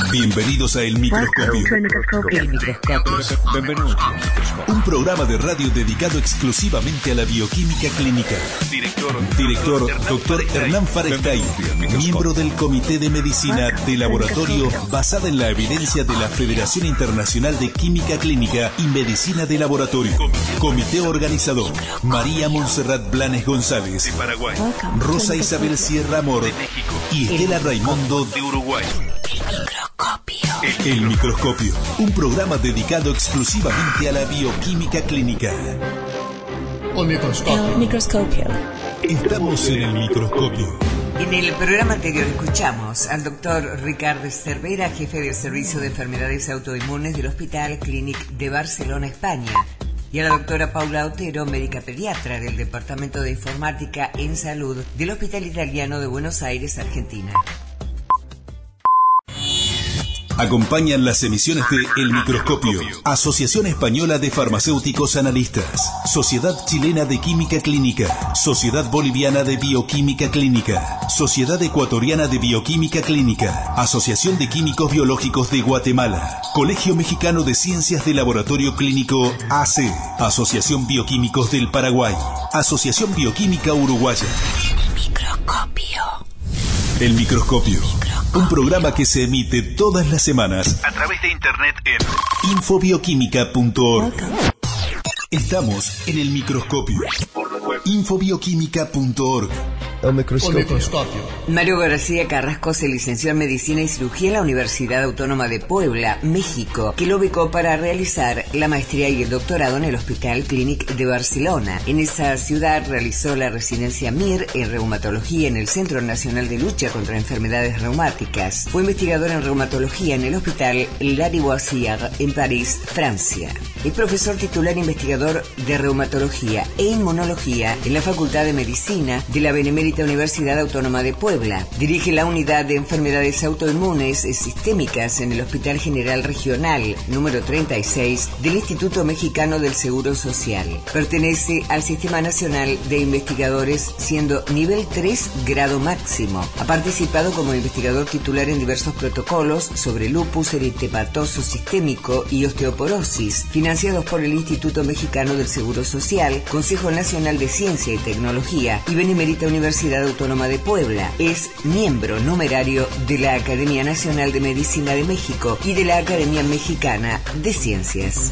Bienvenidos a El Microscopio. El Microscopio. Benvenuti. Un programa de radio dedicado exclusivamente a la bioquímica clínica. Director Dr. Hernán Farestay, miembro del Comité de Medicina de Laboratorio basada en la evidencia de la Federación Internacional de Química Clínica y Medicina de Laboratorio. Comité organizador: María Montserrat Blanes González, de Paraguay, Rosa Isabel Sierra Amor, de México, y Estela Raimundo, de Uruguay. El Microscopio, un programa dedicado exclusivamente a la bioquímica clínica. El Microscopio. Estamos en el Microscopio. En el programa anterior escuchamos al doctor Ricardo Cervera, jefe del Servicio de Enfermedades Autoinmunes del Hospital Clínic de Barcelona, España, y a la doctora Paula Otero, médica pediatra del Departamento de Informática en Salud del Hospital Italiano de Buenos Aires, Argentina. Acompañan las emisiones de El Microscopio, Asociación Española de Farmacéuticos Analistas, Sociedad Chilena de Química Clínica, Sociedad Boliviana de Bioquímica Clínica, Sociedad Ecuatoriana de Bioquímica Clínica, Asociación de Químicos Biológicos de Guatemala, Colegio Mexicano de Ciencias de Laboratorio Clínico AC, Asociación Bioquímicos del Paraguay, Asociación Bioquímica Uruguaya. El Microscopio, un programa que se emite todas las semanas a través de internet en infobioquímica.org. Estamos en el Microscopio. Infobioquímica.org. El Microscopio. Mario García Carrasco se licenció en Medicina y Cirugía en la Universidad Autónoma de Puebla, México, que lo ubicó para realizar la maestría y el doctorado en el Hospital Clínic de Barcelona. En esa ciudad realizó la residencia MIR en reumatología en el Centro Nacional de Lucha contra Enfermedades Reumáticas. Fue investigador en reumatología en el Hospital Lariboisière en París, Francia. Es profesor titular investigador de reumatología e inmunología en la Facultad de Medicina de la Benemérita Universidad Autónoma de Puebla. Dirige la unidad de enfermedades autoinmunes y sistémicas en el Hospital General Regional número 36 del Instituto Mexicano del Seguro Social. Pertenece al Sistema Nacional de Investigadores, siendo nivel 3 grado máximo. Ha participado como investigador titular en diversos protocolos sobre lupus eritematoso sistémico y osteoporosis, financiados por el Instituto Mexicano del Seguro Social, Consejo Nacional de Ciencia y Tecnología y Benemérita Universidad Autónoma de Puebla. Es miembro numerario de la Academia Nacional de Medicina de México y de la Academia Mexicana de Ciencias.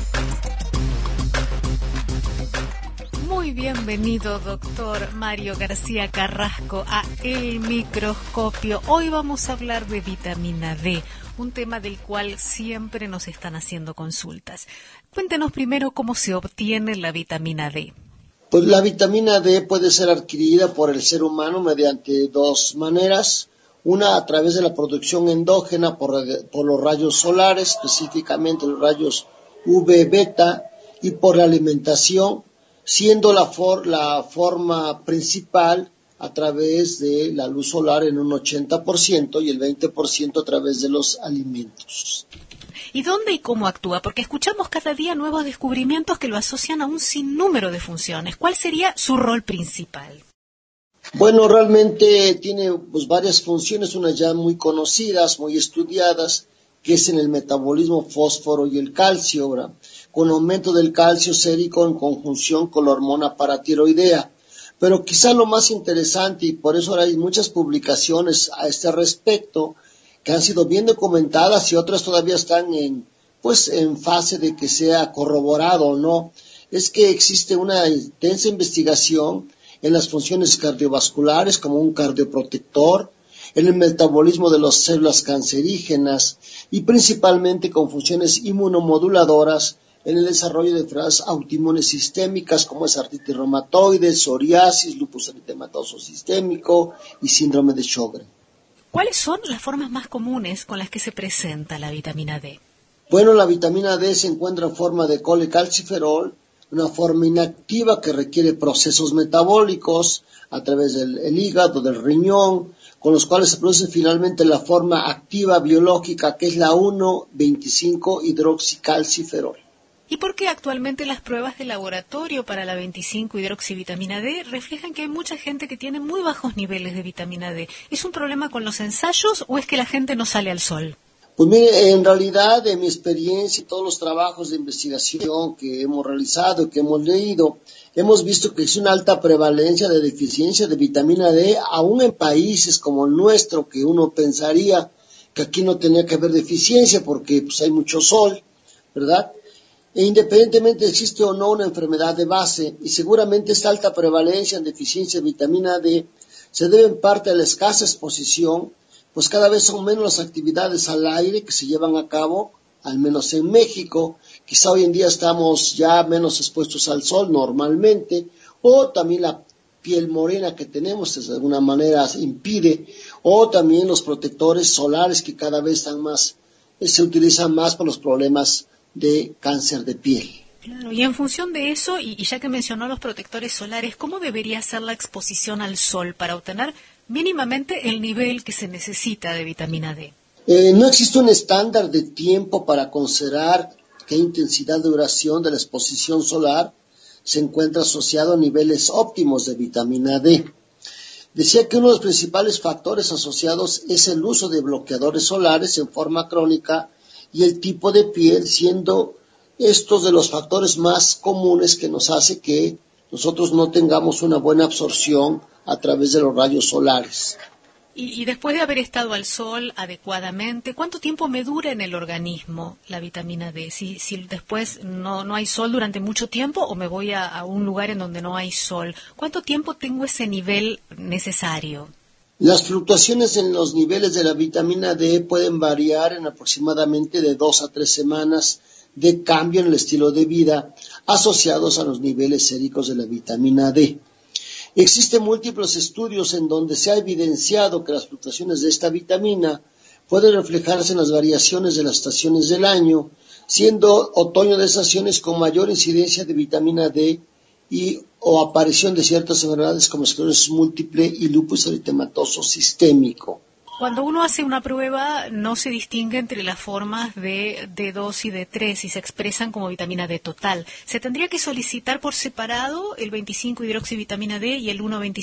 Muy bienvenido, doctor Mario García Carrasco, a El Microscopio. Hoy vamos a hablar de vitamina D, un tema del cual siempre nos están haciendo consultas. Cuéntenos primero cómo se obtiene la vitamina D. Pues la vitamina D puede ser adquirida por el ser humano mediante dos maneras. Una, a través de la producción endógena por los rayos solares, específicamente los rayos UV beta, y por la alimentación, siendo la forma principal a través de la luz solar en un 80% y el 20% a través de los alimentos. ¿Y dónde y cómo actúa? Porque escuchamos cada día nuevos descubrimientos que lo asocian a un sinnúmero de funciones. ¿Cuál sería su rol principal? Bueno, realmente tiene varias funciones, unas ya muy conocidas, muy estudiadas, que es en el metabolismo fósforo y el calcio, ¿verdad? Con aumento del calcio sérico en conjunción con la hormona paratiroidea. Pero quizá lo más interesante, y por eso ahora hay muchas publicaciones a este respecto, que han sido bien documentadas y otras todavía están en fase de que sea corroborado o no, es que existe una intensa investigación en las funciones cardiovasculares como un cardioprotector, en el metabolismo de las células cancerígenas y principalmente con funciones inmunomoduladoras en el desarrollo de enfermedades autoinmunes sistémicas como es artritis reumatoide, psoriasis, lupus eritematoso sistémico y síndrome de Sjögren. ¿Cuáles son las formas más comunes con las que se presenta la vitamina D? Bueno, la vitamina D se encuentra en forma de colecalciferol, una forma inactiva que requiere procesos metabólicos a través del hígado, del riñón, con los cuales se produce finalmente la forma activa biológica que es la 1,25-hidroxicalciferol. ¿Y por qué actualmente las pruebas de laboratorio para la 25-hidroxivitamina D reflejan que hay mucha gente que tiene muy bajos niveles de vitamina D? ¿Es un problema con los ensayos o es que la gente no sale al sol? Pues mire, en realidad, de mi experiencia y todos los trabajos de investigación que hemos realizado y que hemos leído, hemos visto que es una alta prevalencia de deficiencia de vitamina D, aún en países como el nuestro, que uno pensaría que aquí no tenía que haber deficiencia porque pues, hay mucho sol, ¿verdad? E independientemente existe o no una enfermedad de base, y seguramente esta alta prevalencia en deficiencia de vitamina D se debe en parte a la escasa exposición, pues cada vez son menos las actividades al aire que se llevan a cabo, al menos en México. Quizá hoy en día estamos ya menos expuestos al sol normalmente, o también la piel morena que tenemos de alguna manera impide, o también los protectores solares que cada vez están más, se utilizan más para los problemas de cáncer de piel. Claro, y en función de eso, y ya que mencionó los protectores solares, ¿cómo debería ser la exposición al sol para obtener mínimamente el nivel que se necesita de vitamina D? No existe un estándar de tiempo para considerar qué intensidad de duración de la exposición solar se encuentra asociado a niveles óptimos de vitamina D. Decía que uno de los principales factores asociados es el uso de bloqueadores solares en forma crónica y el tipo de piel, siendo estos de los factores más comunes que nos hace que nosotros no tengamos una buena absorción a través de los rayos solares. Y después de haber estado al sol adecuadamente, ¿cuánto tiempo me dura en el organismo la vitamina D? Si después no hay sol durante mucho tiempo o me voy a un lugar en donde no hay sol, ¿cuánto tiempo tengo ese nivel necesario? Las fluctuaciones en los niveles de la vitamina D pueden variar en aproximadamente de 2 a 3 semanas de cambio en el estilo de vida asociados a los niveles séricos de la vitamina D. Existen múltiples estudios en donde se ha evidenciado que las fluctuaciones de esta vitamina pueden reflejarse en las variaciones de las estaciones del año, siendo otoño de estaciones con mayor incidencia de vitamina D o aparición de ciertas enfermedades como esclerosis múltiple y lupus eritematoso sistémico. Cuando uno hace una prueba, no se distingue entre las formas de D2 y D3 y se expresan como vitamina D total. ¿Se tendría que solicitar por separado el 25-hidroxivitamina D y el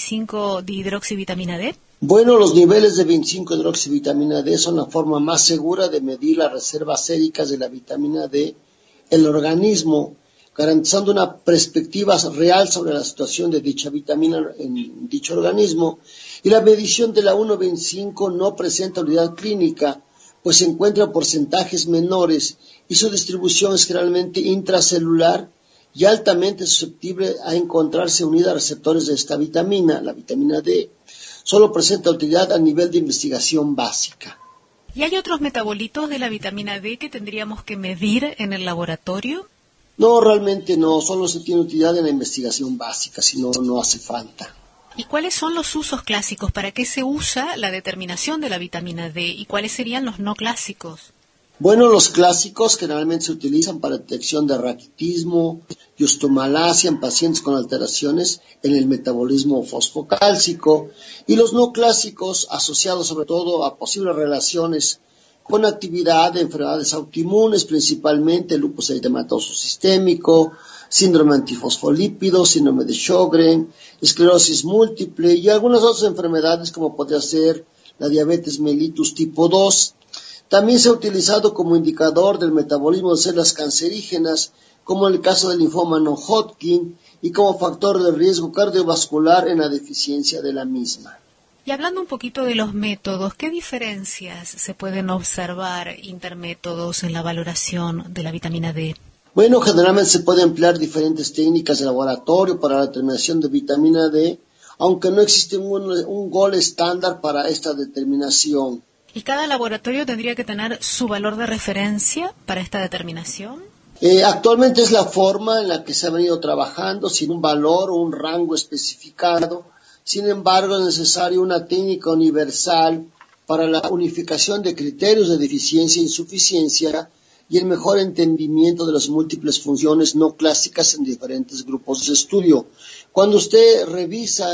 1,25-dihidroxivitamina D? Bueno, los niveles de 25-hidroxivitamina D son la forma más segura de medir las reservas séricas de la vitamina D en el organismo, garantizando una perspectiva real sobre la situación de dicha vitamina en dicho organismo. Y la medición de la 1,25 no presenta unidad clínica, pues se encuentra en porcentajes menores y su distribución es generalmente intracelular y altamente susceptible a encontrarse unida a receptores de esta vitamina, la vitamina D. Solo presenta utilidad a nivel de investigación básica. ¿Y hay otros metabolitos de la vitamina D que tendríamos que medir en el laboratorio? No, realmente no, solo se tiene utilidad en la investigación básica, si no, no hace falta. ¿Y cuáles son los usos clásicos? ¿Para qué se usa la determinación de la vitamina D? ¿Y cuáles serían los no clásicos? Bueno, los clásicos generalmente se utilizan para detección de raquitismo y osteomalacia en pacientes con alteraciones en el metabolismo fosfocálcico, y los no clásicos asociados sobre todo a posibles relaciones con actividad de enfermedades autoinmunes, principalmente lupus eritematoso sistémico, síndrome antifosfolípido, síndrome de Sjögren, esclerosis múltiple y algunas otras enfermedades como podría ser la diabetes mellitus tipo 2. También se ha utilizado como indicador del metabolismo de células cancerígenas, como en el caso del linfoma no-Hodgkin, y como factor de riesgo cardiovascular en la deficiencia de la misma. Y hablando un poquito de los métodos, ¿qué diferencias se pueden observar intermétodos en la valoración de la vitamina D? Bueno, generalmente se pueden emplear diferentes técnicas de laboratorio para la determinación de vitamina D, aunque no existe un gol estándar para esta determinación. ¿Y cada laboratorio tendría que tener su valor de referencia para esta determinación? Actualmente es la forma en la que se ha venido trabajando, sin un valor o un rango especificado. Sin embargo, es necesaria una técnica universal para la unificación de criterios de deficiencia e insuficiencia y el mejor entendimiento de las múltiples funciones no clásicas en diferentes grupos de estudio. Cuando usted revisa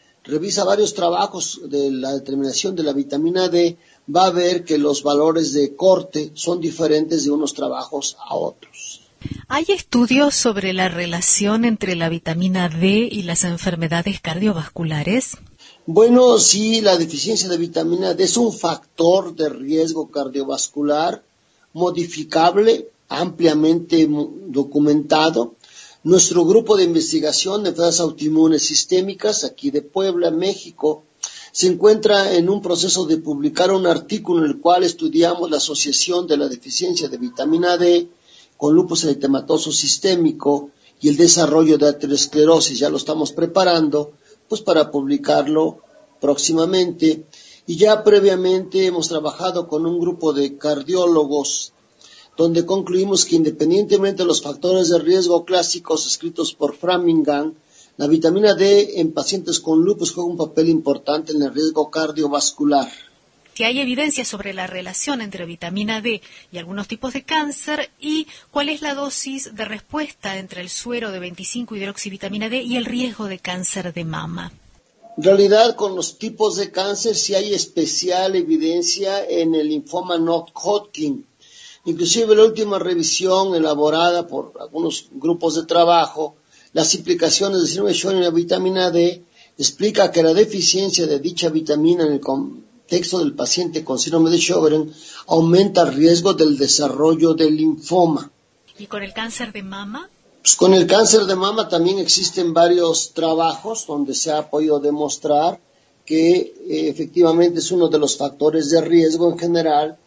varios trabajos de la determinación de la vitamina D, va a ver que los valores de corte son diferentes de unos trabajos a otros. ¿Hay estudios sobre la relación entre la vitamina D y las enfermedades cardiovasculares? Bueno, sí, la deficiencia de vitamina D es un factor de riesgo cardiovascular modificable, ampliamente documentado. Nuestro grupo de investigación de enfermedades autoinmunes sistémicas, aquí de Puebla, México, se encuentra en un proceso de publicar un artículo en el cual estudiamos la asociación de la deficiencia de vitamina D con lupus eritematoso sistémico y el desarrollo de aterosclerosis. Ya lo estamos preparando pues para publicarlo próximamente. Y ya previamente hemos trabajado con un grupo de cardiólogos donde concluimos que independientemente de los factores de riesgo clásicos escritos por Framingham, la vitamina D en pacientes con lupus juega un papel importante en el riesgo cardiovascular. Si hay evidencia sobre la relación entre vitamina D y algunos tipos de cáncer, y cuál es la dosis de respuesta entre el suero de 25-hidroxivitamina D y el riesgo de cáncer de mama. En realidad, con los tipos de cáncer sí hay especial evidencia en el linfoma no-Hodgkin. Inclusive la última revisión elaborada por algunos grupos de trabajo, las implicaciones del síndrome de Sjögren en la vitamina D, explica que la deficiencia de dicha vitamina en el contexto del paciente con síndrome de Sjögren aumenta el riesgo del desarrollo del linfoma. ¿Y con el cáncer de mama? Pues con el cáncer de mama también existen varios trabajos donde se ha podido demostrar que efectivamente es uno de los factores de riesgo en general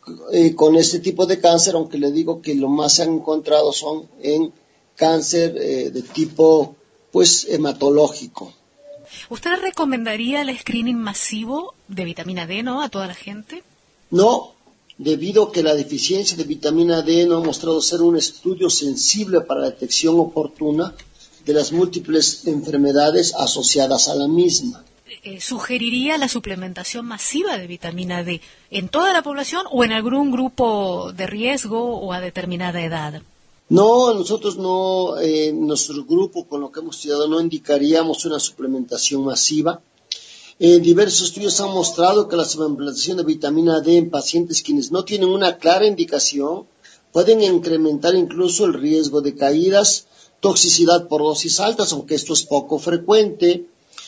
con este tipo de cáncer, aunque le digo que lo más se han encontrado son en cáncer de tipo pues hematológico. ¿Usted recomendaría el screening masivo de vitamina D, no, a toda la gente? No, debido a que la deficiencia de vitamina D no ha mostrado ser un estudio sensible para la detección oportuna de las múltiples enfermedades asociadas a la misma. ¿Sugeriría la suplementación masiva de vitamina D en toda la población o en algún grupo de riesgo o a determinada edad? No, nosotros no, nuestro grupo con lo que hemos estudiado no indicaríamos una suplementación masiva. Diversos estudios han mostrado que la suplementación de vitamina D en pacientes quienes no tienen una clara indicación pueden incrementar incluso el riesgo de caídas, toxicidad por dosis altas, aunque esto es poco frecuente.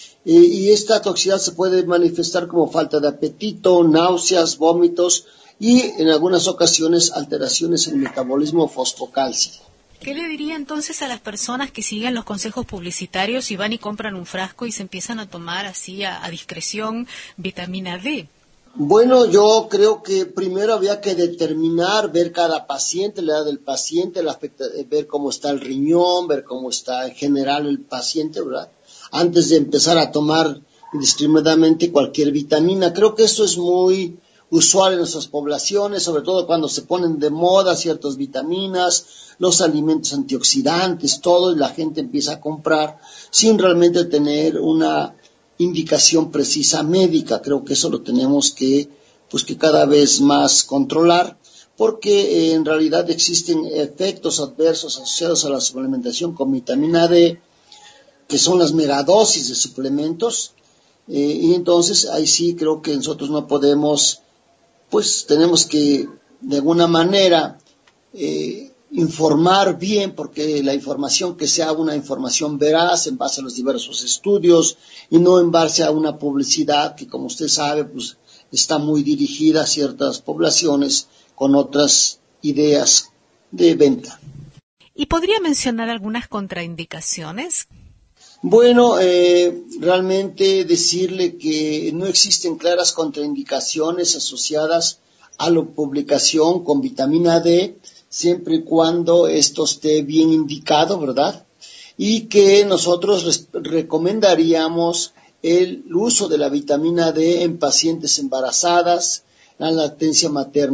Y esta toxicidad se puede manifestar como falta de apetito, náuseas, vómitos y en algunas ocasiones alteraciones en el metabolismo fosfocálcico. ¿Qué le diría entonces a las personas que siguen los consejos publicitarios y van y compran un frasco y se empiezan a tomar así a discreción vitamina D? Bueno, yo creo que primero había que determinar, ver cada paciente, la edad del paciente, ver cómo está el riñón, ver cómo está en general el paciente, ¿verdad? Antes de empezar a tomar indiscriminadamente cualquier vitamina. Creo que esto es muy usual en nuestras poblaciones, sobre todo cuando se ponen de moda ciertas vitaminas, los alimentos antioxidantes, todo, y la gente empieza a comprar sin realmente tener una indicación precisa médica. Creo que eso lo tenemos que cada vez más controlar, porque en realidad existen efectos adversos asociados a la suplementación con vitamina D, que son las megadosis de suplementos, y entonces ahí sí creo que nosotros no podemos, pues tenemos que de alguna manera informar bien, porque la información que sea una información veraz en base a los diversos estudios y no en base a una publicidad que, como usted sabe, pues está muy dirigida a ciertas poblaciones con otras ideas de venta. ¿Y podría mencionar algunas contraindicaciones? Bueno, realmente decirle que no existen claras contraindicaciones asociadas a la publicación con vitamina D, siempre y cuando esto esté bien indicado, ¿verdad? Y que nosotros recomendaríamos el uso de la vitamina D en pacientes embarazadas, en la lactancia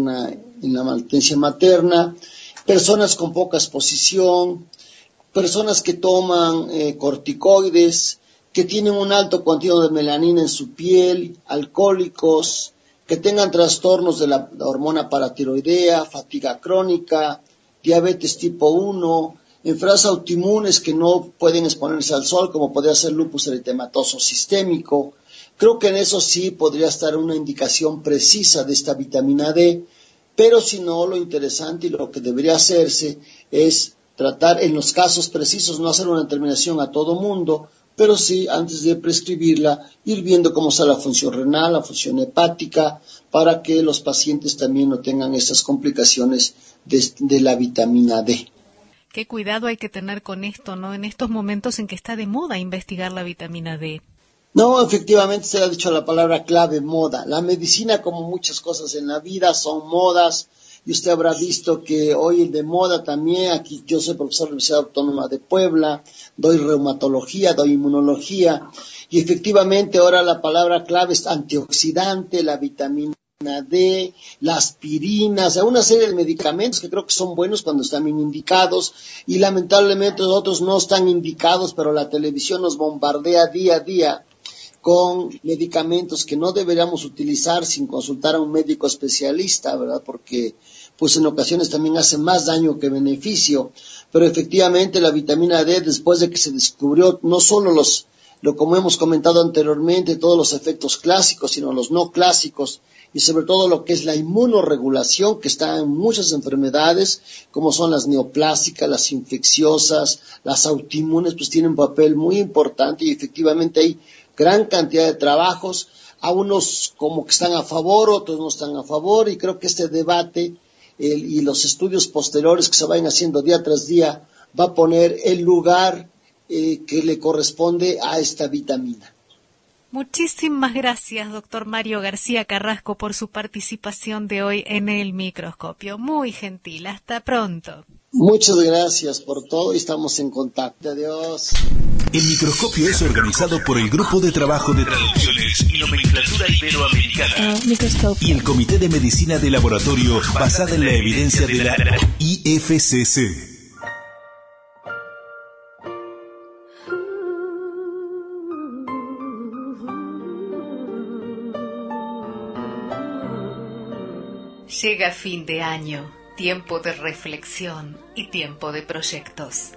materna, personas con poca exposición, personas que toman corticoides, que tienen un alto contenido de melanina en su piel, alcohólicos, que tengan trastornos de la hormona paratiroidea, fatiga crónica, diabetes tipo 1, enfermedades autoinmunes que no pueden exponerse al sol, como podría ser lupus eritematoso sistémico. Creo que en eso sí podría estar una indicación precisa de esta vitamina D, pero si no, lo interesante y lo que debería hacerse es tratar en los casos precisos, no hacer una determinación a todo mundo, pero sí, antes de prescribirla, ir viendo cómo está la función renal, la función hepática, para que los pacientes también no tengan estas complicaciones de la vitamina D. Qué cuidado hay que tener con esto, ¿no? En estos momentos en que está de moda investigar la vitamina D. No, efectivamente se ha dicho la palabra clave, moda. La medicina, como muchas cosas en la vida, son modas. Y usted habrá visto que hoy de moda también, aquí yo soy profesor de la Universidad Autónoma de Puebla, doy reumatología, doy inmunología, y efectivamente ahora la palabra clave es antioxidante, la vitamina D, la aspirina, o sea, una serie de medicamentos que creo que son buenos cuando están bien indicados, y lamentablemente otros no están indicados, pero la televisión nos bombardea día a día con medicamentos que no deberíamos utilizar sin consultar a un médico especialista, ¿verdad? Porque pues en ocasiones también hace más daño que beneficio, pero efectivamente la vitamina D, después de que se descubrió no solo como hemos comentado anteriormente, todos los efectos clásicos, sino los no clásicos, y sobre todo lo que es la inmunorregulación, que está en muchas enfermedades, como son las neoplásicas, las infecciosas, las autoinmunes, pues tienen un papel muy importante, y efectivamente hay gran cantidad de trabajos, a unos como que están a favor, otros no están a favor, y creo que este debate y los estudios posteriores que se vayan haciendo día tras día va a poner el lugar que le corresponde a esta vitamina. Muchísimas gracias, doctor Mario García Carrasco, por su participación de hoy en El Microscopio. Muy gentil. Hasta pronto. Muchas gracias por todo y estamos en contacto. Adiós. El Microscopio es organizado por el Grupo de Trabajo de Traducciones y Nomenclatura Iberoamericana y el Comité de Medicina de Laboratorio basada en la evidencia de la IFCC. Llega fin de año, tiempo de reflexión y tiempo de proyectos.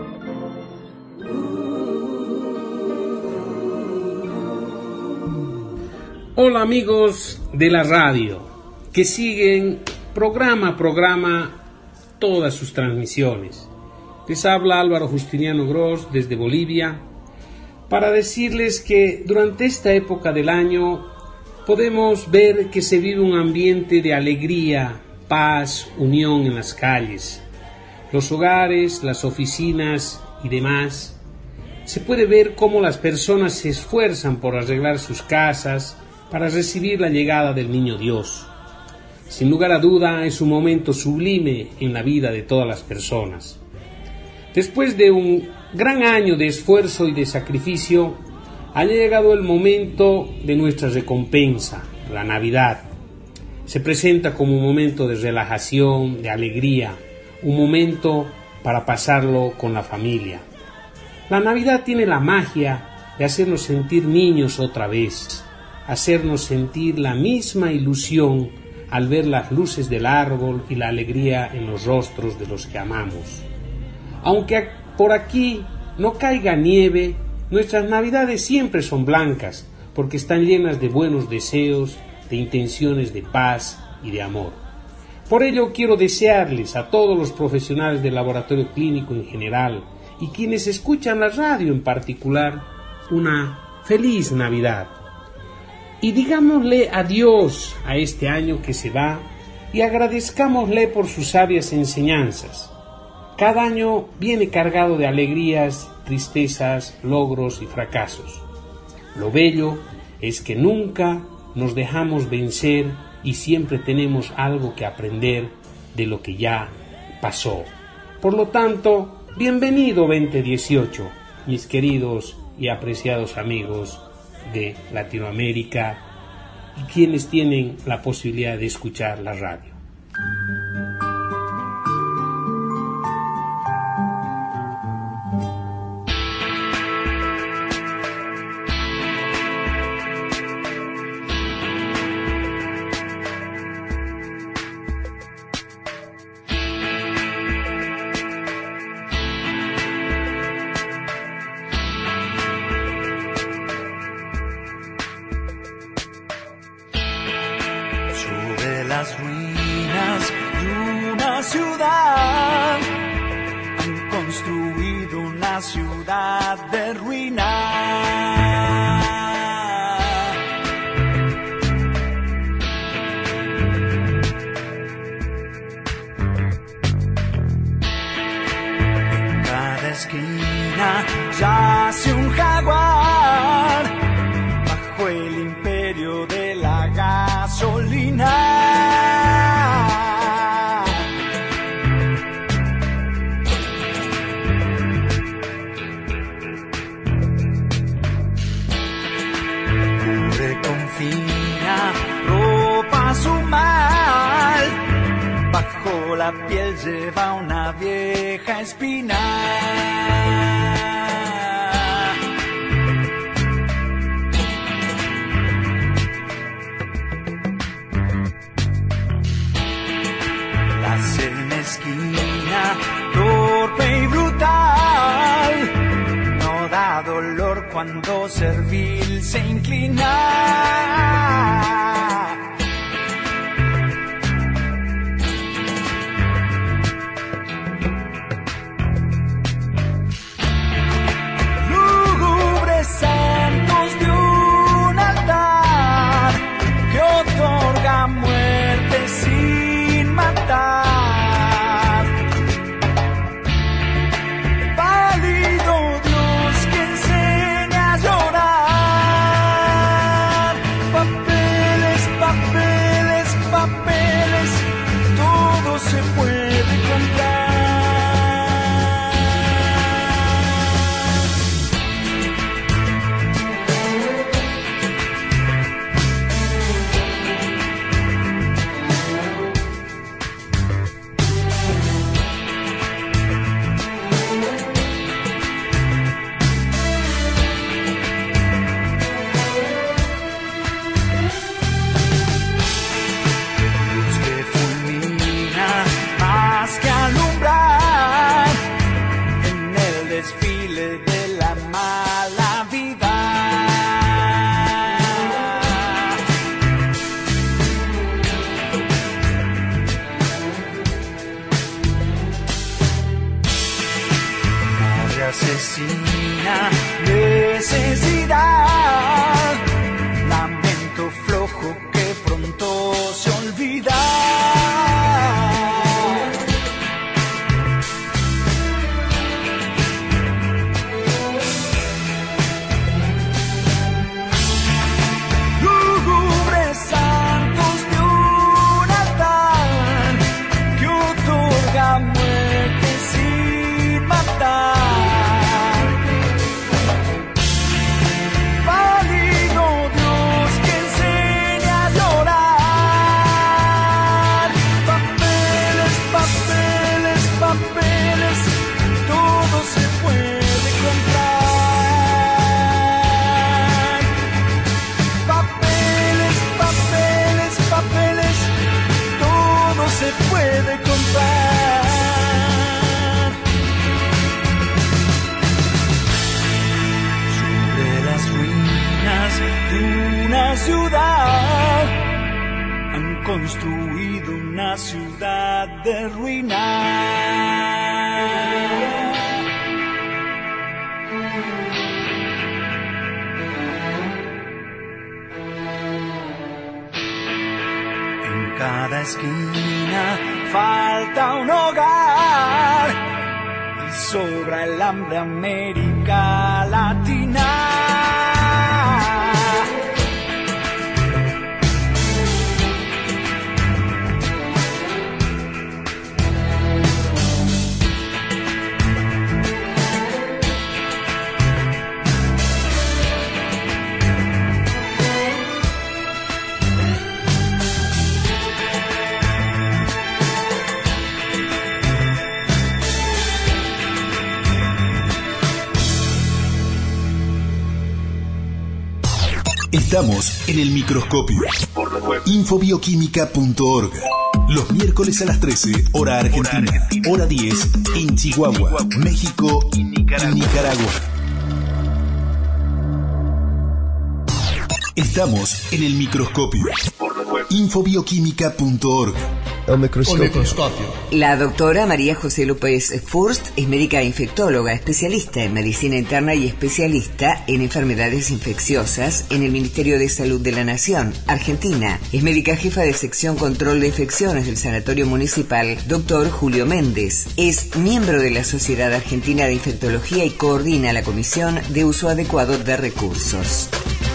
Hola amigos de la radio, que siguen programa a programa todas sus transmisiones. Les habla Álvaro Justiniano Gross desde Bolivia para decirles que durante esta época del año podemos ver que se vive un ambiente de alegría, paz, unión en las calles, los hogares, las oficinas y demás. Se puede ver cómo las personas se esfuerzan por arreglar sus casas para recibir la llegada del Niño Dios. Sin lugar a duda es un momento sublime en la vida de todas las personas. Después de un gran año de esfuerzo y de sacrificio, ha llegado el momento de nuestra recompensa, la Navidad. Se presenta como un momento de relajación, de alegría, un momento para pasarlo con la familia. La Navidad tiene la magia de hacernos sentir niños otra vez, hacernos sentir la misma ilusión al ver las luces del árbol y la alegría en los rostros de los que amamos. Aunque por aquí no caiga nieve, nuestras Navidades siempre son blancas, porque están llenas de buenos deseos, de intenciones de paz y de amor. Por ello quiero desearles a todos los profesionales del laboratorio clínico en general y quienes escuchan la radio en particular, una feliz Navidad. Y digámosle adiós a este año que se va y agradezcámosle por sus sabias enseñanzas. Cada año viene cargado de alegrías, tristezas, logros y fracasos. Lo bello es que nunca nos dejamos vencer y siempre tenemos algo que aprender de lo que ya pasó. Por lo tanto, bienvenido 2018, mis queridos y apreciados amigos de Latinoamérica y quienes tienen la posibilidad de escuchar la radio. Las ruinas de una ciudad han construido una ciudad de ruinas. esquina yace un jaguar bajo el imperio de la gasolina. Ropa su mal, bajo la piel lleva una vieja espina. La sed mezquina, torpe y brutal, no da dolor cuando servil se inclina. Santos de un altar que otorga muerte sin matar. Pálido Dios que enseña a llorar. Papeles, papeles, papeles, todo se puede comprar. Asesina necesidad, lamento flojo que pronto se olvida. Lúgubres santos de un altar que otorga muerte sin matar. Ciudad, han construido una ciudad de ruinas. En cada esquina falta un hogar y sobra el hambre América Latina. Estamos en el microscopio. Infobioquímica.org. Los miércoles a las 13, hora argentina. Hora 10 en Chihuahua, México y Nicaragua. Estamos en el microscopio. Infobioquímica.org. El microscopio. La doctora María José López Furst es médica infectóloga, especialista en medicina interna y especialista en enfermedades infecciosas en el Ministerio de Salud de la Nación, Argentina. Es médica jefa de sección control de infecciones del Sanatorio Municipal Dr. Julio Méndez. Es miembro de la Sociedad Argentina de Infectología y coordina la Comisión de Uso Adecuado de Recursos.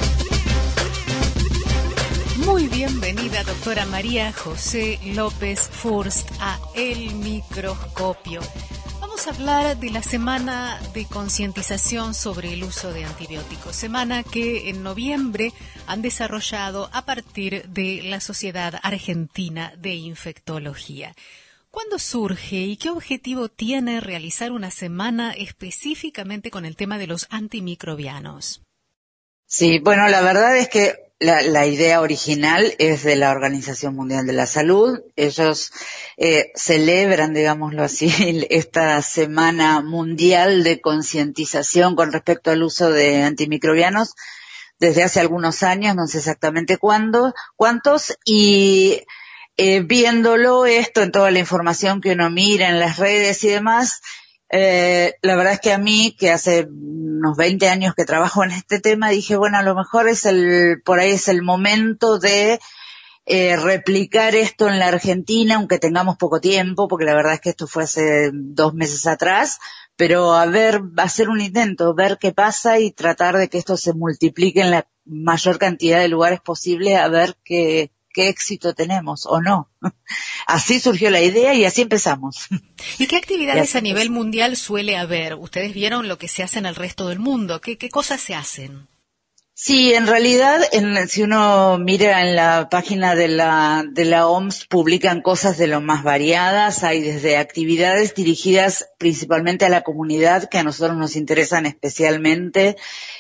Muy bienvenida, doctora María José López Furst, a El Microscopio. Vamos a hablar de la semana de concientización sobre el uso de antibióticos, semana que en noviembre han desarrollado a partir de la Sociedad Argentina de Infectología. ¿Cuándo surge y qué objetivo tiene realizar una semana específicamente con el tema de los antimicrobianos? Sí, bueno, la verdad es que la idea original es de la Organización Mundial de la Salud. Ellos celebran, digámoslo así, esta semana mundial de concientización con respecto al uso de antimicrobianos desde hace algunos años, no sé exactamente cuántos, y viéndolo esto en toda la información que uno mira en las redes y demás, la verdad es que a mí, que hace unos 20 años que trabajo en este tema, dije, bueno, a lo mejor por ahí es el momento de replicar esto en la Argentina, aunque tengamos poco tiempo, porque la verdad es que esto fue hace 2 meses atrás, pero hacer un intento, ver qué pasa y tratar de que esto se multiplique en la mayor cantidad de lugares posible, a ver qué éxito tenemos o no. Así surgió la idea y así empezamos. ¿Y qué actividades a nivel mundial suele haber? Ustedes vieron lo que se hace en el resto del mundo. ¿Qué cosas se hacen? Sí, en realidad, si uno mira en la página de la OMS, publican cosas de lo más variadas. Hay desde actividades dirigidas principalmente a la comunidad, que a nosotros nos interesan especialmente,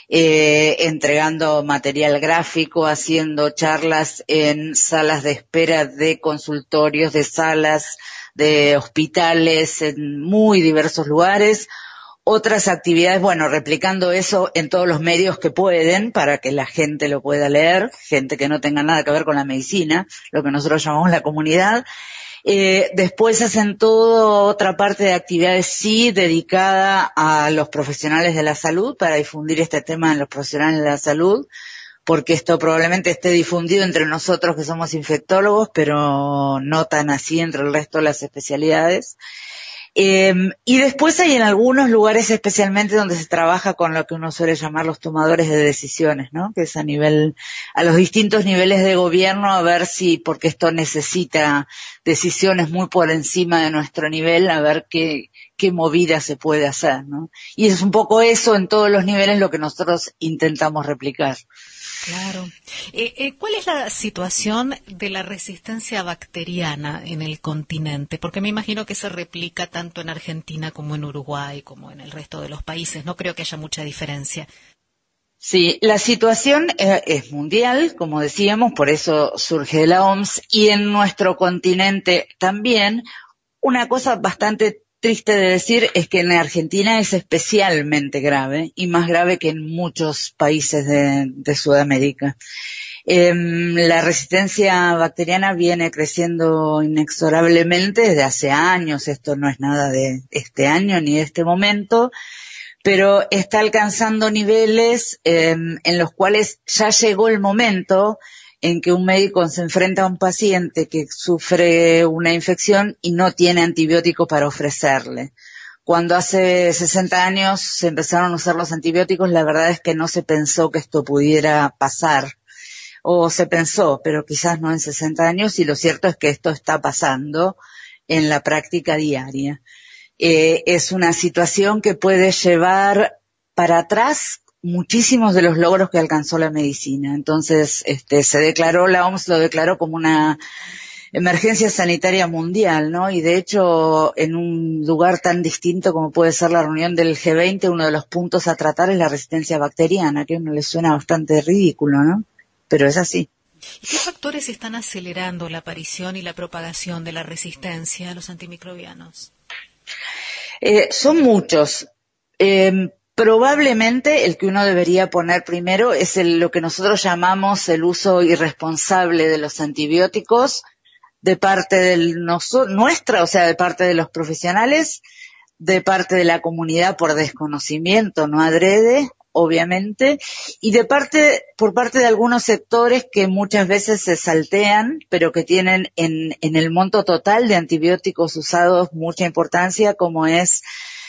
entregando material gráfico, haciendo charlas en salas de espera de consultorios, de salas de hospitales, en muy diversos lugares. Otras actividades, bueno, replicando eso en todos los medios que pueden para que la gente lo pueda leer, gente que no tenga nada que ver con la medicina, lo que nosotros llamamos la comunidad. Después hacen toda otra parte de actividades, sí, dedicada a los profesionales de la salud, para difundir este tema en los profesionales de la salud, porque esto probablemente esté difundido entre nosotros que somos infectólogos, pero no tan así entre el resto de las especialidades. Y después hay en algunos lugares especialmente donde se trabaja con lo que uno suele llamar los tomadores de decisiones, ¿no? Que es a los distintos niveles de gobierno, a ver si, porque esto necesita decisiones muy por encima de nuestro nivel, a ver qué movida se puede hacer, ¿no? Y es un poco eso en todos los niveles lo que nosotros intentamos replicar. Claro. ¿Cuál es la situación de la resistencia bacteriana en el continente? Porque me imagino que se replica tanto en Argentina como en Uruguay, como en el resto de los países. No creo que haya mucha diferencia. Sí, la situación es mundial, como decíamos, por eso surge de la OMS, y en nuestro continente también. Una cosa bastante triste de decir es que en Argentina es especialmente grave, y más grave que en muchos países de Sudamérica. La resistencia bacteriana viene creciendo inexorablemente desde hace años. Esto no es nada de este año ni de este momento, pero está alcanzando niveles en los cuales ya llegó el momento en que un médico se enfrenta a un paciente que sufre una infección y no tiene antibiótico para ofrecerle. Cuando hace 60 años se empezaron a usar los antibióticos, la verdad es que no se pensó que esto pudiera pasar. O se pensó, pero quizás no en 60 años, y lo cierto es que esto está pasando en la práctica diaria. Es una situación que puede llevar para atrás muchísimos de los logros que alcanzó la medicina. Entonces, la OMS lo declaró como una emergencia sanitaria mundial, ¿no? Y de hecho, en un lugar tan distinto como puede ser la reunión del G20, uno de los puntos a tratar es la resistencia bacteriana, que a uno le suena bastante ridículo, ¿no? Pero es así. ¿Y qué factores están acelerando la aparición y la propagación de la resistencia a los antimicrobianos? Son muchos. Probablemente el que uno debería poner primero es lo que nosotros llamamos el uso irresponsable de los antibióticos, de parte nuestra, o sea, de parte de los profesionales, de parte de la comunidad por desconocimiento, no adrede, obviamente, y por parte de algunos sectores que muchas veces se saltean, pero que tienen en el monto total de antibióticos usados mucha importancia, como es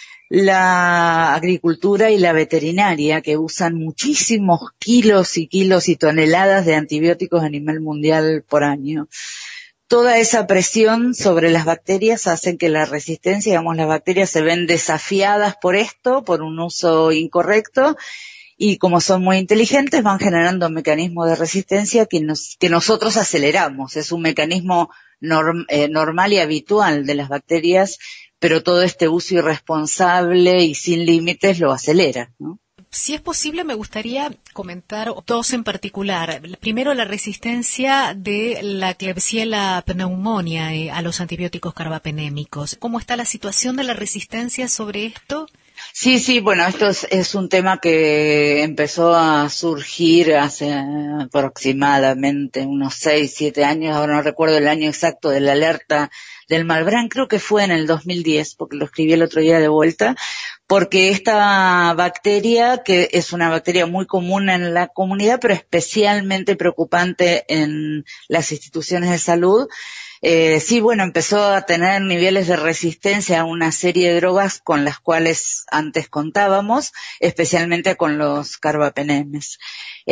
la agricultura y la veterinaria, que usan muchísimos kilos y kilos y toneladas de antibióticos a nivel mundial por año. Toda esa presión sobre las bacterias hace que la resistencia, digamos, las bacterias se ven desafiadas por esto, por un uso incorrecto, y como son muy inteligentes van generando mecanismos de resistencia que nosotros aceleramos. Es un mecanismo normal y habitual de las bacterias, pero todo este uso irresponsable y sin límites lo acelera, ¿no? Si es posible, me gustaría comentar dos en particular. Primero, la resistencia de la Klebsiella pneumoniae a los antibióticos carbapenémicos. ¿Cómo está la situación de la resistencia sobre esto? Sí, bueno, esto es un tema que empezó a surgir hace aproximadamente unos 6, 7 años, ahora no recuerdo el año exacto de la alerta del Malbrán, creo que fue en el 2010, porque lo escribí el otro día de vuelta, porque esta bacteria, que es una bacteria muy común en la comunidad, pero especialmente preocupante en las instituciones de salud, empezó a tener niveles de resistencia a una serie de drogas con las cuales antes contábamos, especialmente con los carbapenemes.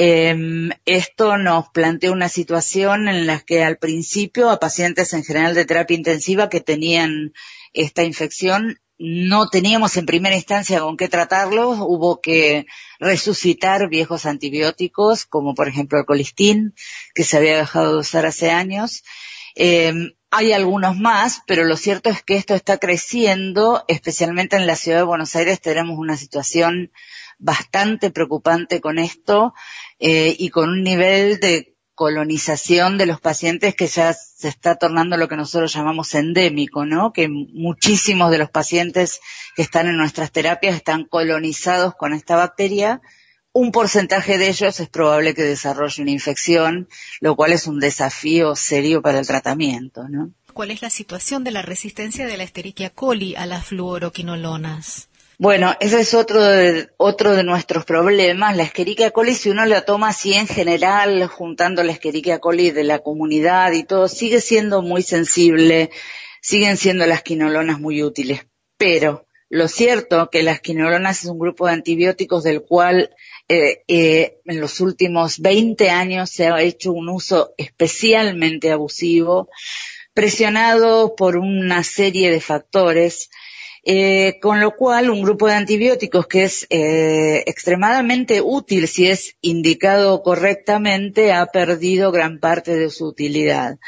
Esto nos plantea una situación en la que al principio a pacientes en general de terapia intensiva que tenían esta infección no teníamos en primera instancia con qué tratarlos, hubo que resucitar viejos antibióticos como por ejemplo el colistin, que se había dejado de usar hace años. Hay algunos más, pero lo cierto es que esto está creciendo, especialmente en la ciudad de Buenos Aires tenemos una situación bastante preocupante con esto y con un nivel de colonización de los pacientes que ya se está tornando lo que nosotros llamamos endémico, ¿no? Que muchísimos de los pacientes que están en nuestras terapias están colonizados con esta bacteria. Un porcentaje de ellos es probable que desarrolle una infección, lo cual es un desafío serio para el tratamiento, ¿no? ¿Cuál es la situación de la resistencia de la Escherichia coli a las fluoroquinolonas? Bueno, ese es otro de nuestros problemas. La Escherichia coli, si uno la toma así en general, juntando la Escherichia coli de la comunidad y todo, sigue siendo muy sensible, siguen siendo las quinolonas muy útiles. Pero lo cierto que las quinolonas es un grupo de antibióticos del cual en los últimos 20 años se ha hecho un uso especialmente abusivo, presionado por una serie de factores, con lo cual un grupo de antibióticos que es extremadamente útil si es indicado correctamente ha perdido gran parte de su utilidad.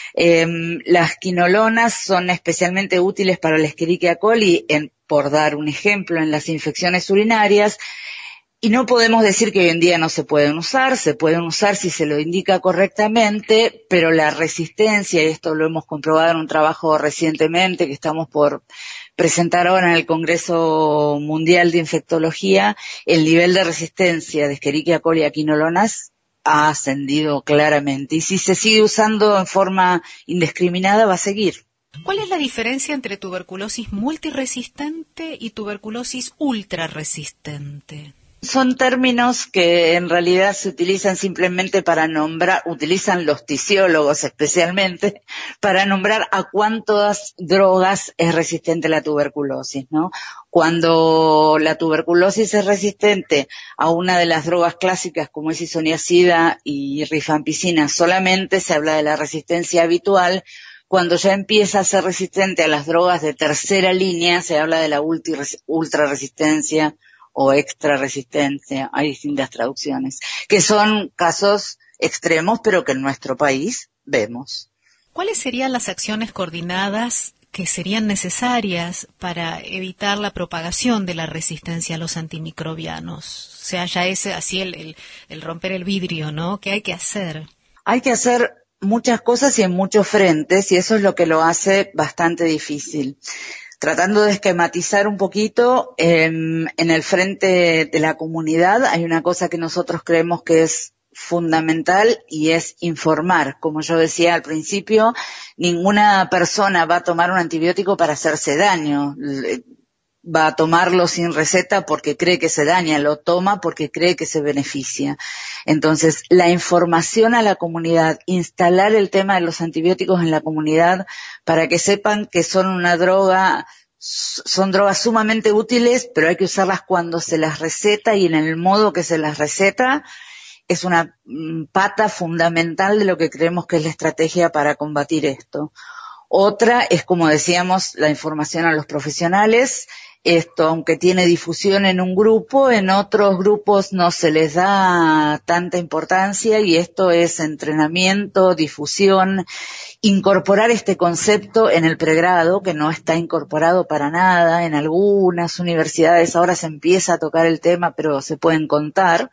Las quinolonas son especialmente útiles para la Escherichia coli, por dar un ejemplo, en las infecciones urinarias, y no podemos decir que hoy en día no se pueden usar si se lo indica correctamente, pero la resistencia, y esto lo hemos comprobado en un trabajo recientemente que estamos por presentar ahora en el Congreso Mundial de Infectología, el nivel de resistencia de Escherichia coli a quinolonas ha ascendido claramente, y si se sigue usando en forma indiscriminada va a seguir. ¿Cuál es la diferencia entre tuberculosis multiresistente y tuberculosis ultrarresistente? Son términos que en realidad se utilizan simplemente para nombrar, utilizan los tisiólogos especialmente, para nombrar a cuántas drogas es resistente la tuberculosis, ¿no? Cuando la tuberculosis es resistente a una de las drogas clásicas como es isoniazida y rifampicina, solamente se habla de la resistencia habitual. Cuando ya empieza a ser resistente a las drogas de tercera línea, se habla de la ultrarresistencia o extra resistencia, hay distintas traducciones, que son casos extremos, pero que en nuestro país vemos. ¿Cuáles serían las acciones coordinadas que serían necesarias para evitar la propagación de la resistencia a los antimicrobianos? O sea, ya es así el romper el vidrio, ¿no? ¿Qué hay que hacer? Hay que hacer muchas cosas y en muchos frentes, y eso es lo que lo hace bastante difícil. Tratando de esquematizar un poquito, en el frente de la comunidad hay una cosa que nosotros creemos que es fundamental y es informar. Como yo decía al principio, ninguna persona va a tomar un antibiótico para hacerse daño. Va a tomarlo sin receta porque cree que se daña, lo toma porque cree que se beneficia. Entonces, la información a la comunidad, instalar el tema de los antibióticos en la comunidad para que sepan que son drogas sumamente útiles, pero hay que usarlas cuando se las receta y en el modo que se las receta, es una pata fundamental de lo que creemos que es la estrategia para combatir esto. Otra es, como decíamos, la información a los profesionales. Esto, aunque tiene difusión en un grupo, en otros grupos no se les da tanta importancia, y esto es entrenamiento, difusión, incorporar este concepto en el pregrado, que no está incorporado para nada. En algunas universidades ahora se empieza a tocar el tema, pero se pueden contar.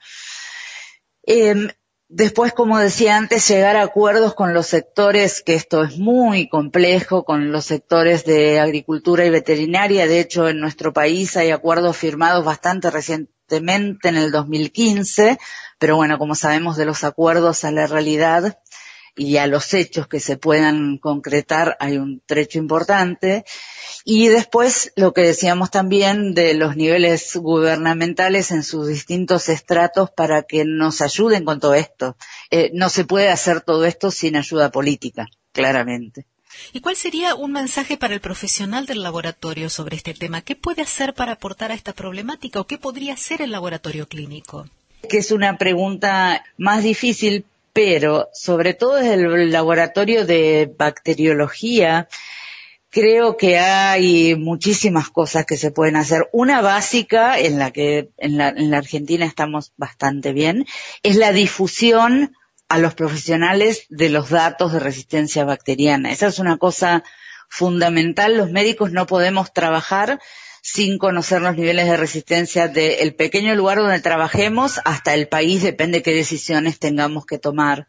Después, como decía antes, llegar a acuerdos con los sectores, que esto es muy complejo, con los sectores de agricultura y veterinaria. De hecho, en nuestro país hay acuerdos firmados bastante recientemente, en el 2015, pero bueno, como sabemos, de los acuerdos a la realidad y a los hechos que se puedan concretar hay un trecho importante. Y después, lo que decíamos también de los niveles gubernamentales en sus distintos estratos para que nos ayuden con todo esto. No se puede hacer todo esto sin ayuda política, claramente. ¿Y cuál sería un mensaje para el profesional del laboratorio sobre este tema? ¿Qué puede hacer para aportar a esta problemática o qué podría hacer el laboratorio clínico? Que es una pregunta más difícil, pero sobre todo desde el laboratorio de bacteriología, creo que hay muchísimas cosas que se pueden hacer. Una básica, en la que en la Argentina estamos bastante bien, es la difusión a los profesionales de los datos de resistencia bacteriana. Esa es una cosa fundamental. Los médicos no podemos trabajar sin conocer los niveles de resistencia del pequeño lugar donde trabajemos hasta el país, depende qué decisiones tengamos que tomar.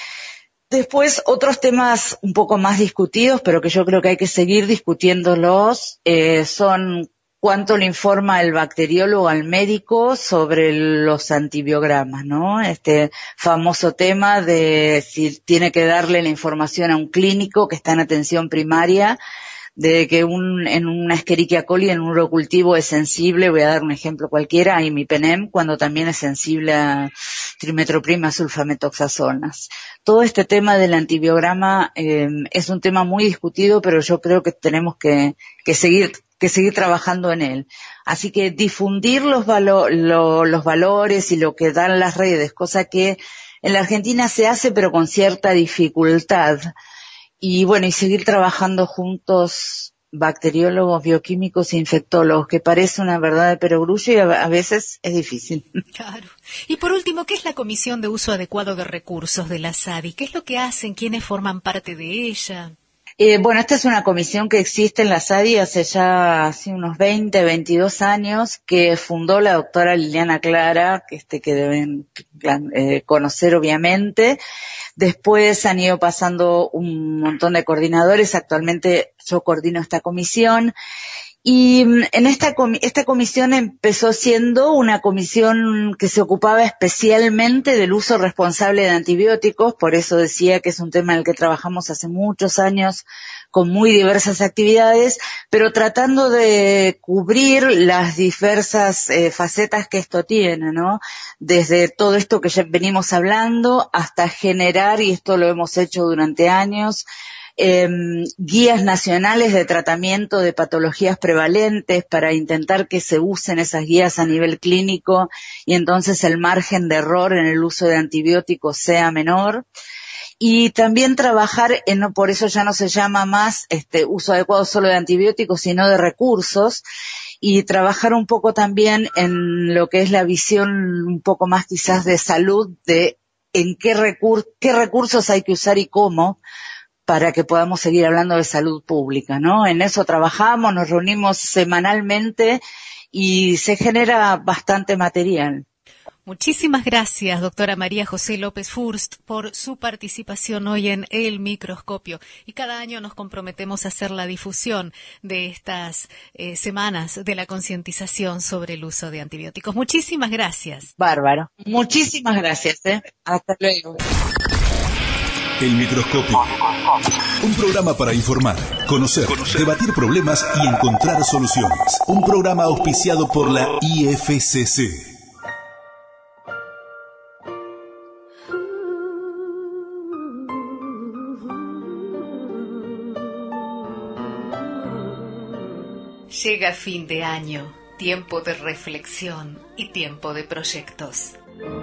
Después, otros temas un poco más discutidos, pero que yo creo que hay que seguir discutiéndolos, son cuánto le informa el bacteriólogo al médico sobre los antibiogramas, ¿no? Este famoso tema de si tiene que darle la información a un clínico que está en atención primaria, de que en una Escherichia coli, en un urocultivo es sensible, voy a dar un ejemplo cualquiera, a imipenem, cuando también es sensible a trimetroprima sulfametoxazonas. Todo este tema del antibiograma es un tema muy discutido, pero yo creo que tenemos que seguir trabajando en él. Así que difundir los valores y lo que dan las redes, cosa que en la Argentina se hace pero con cierta dificultad. Y bueno, y seguir trabajando juntos, bacteriólogos, bioquímicos e infectólogos, que parece una verdad de perogrullo y a veces es difícil. Claro. Y por último, ¿qué es la Comisión de Uso Adecuado de Recursos de la SADI? ¿Qué es lo que hacen? ¿Quiénes forman parte de ella? Bueno, esta es una comisión que existe en la SADI hace unos 20, 22 años, que fundó la doctora Liliana Clara, que deben conocer obviamente. Después han ido pasando un montón de coordinadores. Actualmente yo coordino esta comisión. Y en esta comisión empezó siendo una comisión que se ocupaba especialmente del uso responsable de antibióticos, por eso decía que es un tema en el que trabajamos hace muchos años con muy diversas actividades, pero tratando de cubrir las diversas facetas que esto tiene, ¿no? Desde todo esto que ya venimos hablando hasta generar, y esto lo hemos hecho durante años, guías nacionales de tratamiento de patologías prevalentes para intentar que se usen esas guías a nivel clínico y entonces el margen de error en el uso de antibióticos sea menor. Y también trabajar por eso ya no se llama más uso adecuado solo de antibióticos, sino de recursos, y trabajar un poco también en lo que es la visión un poco más quizás de salud, de en qué recursos hay que usar y cómo, para que podamos seguir hablando de salud pública, ¿no? En eso trabajamos, nos reunimos semanalmente y se genera bastante material. Muchísimas gracias, doctora María José López Furst, por su participación hoy en El Microscopio. Y cada año nos comprometemos a hacer la difusión de estas semanas de la concientización sobre el uso de antibióticos. Muchísimas gracias. Bárbaro. Muchísimas gracias. Hasta luego. El Microscopio. Un programa para informar, conocer, debatir problemas y encontrar soluciones. Un programa auspiciado por la IFCC. Llega fin de año, tiempo de reflexión y tiempo de proyectos.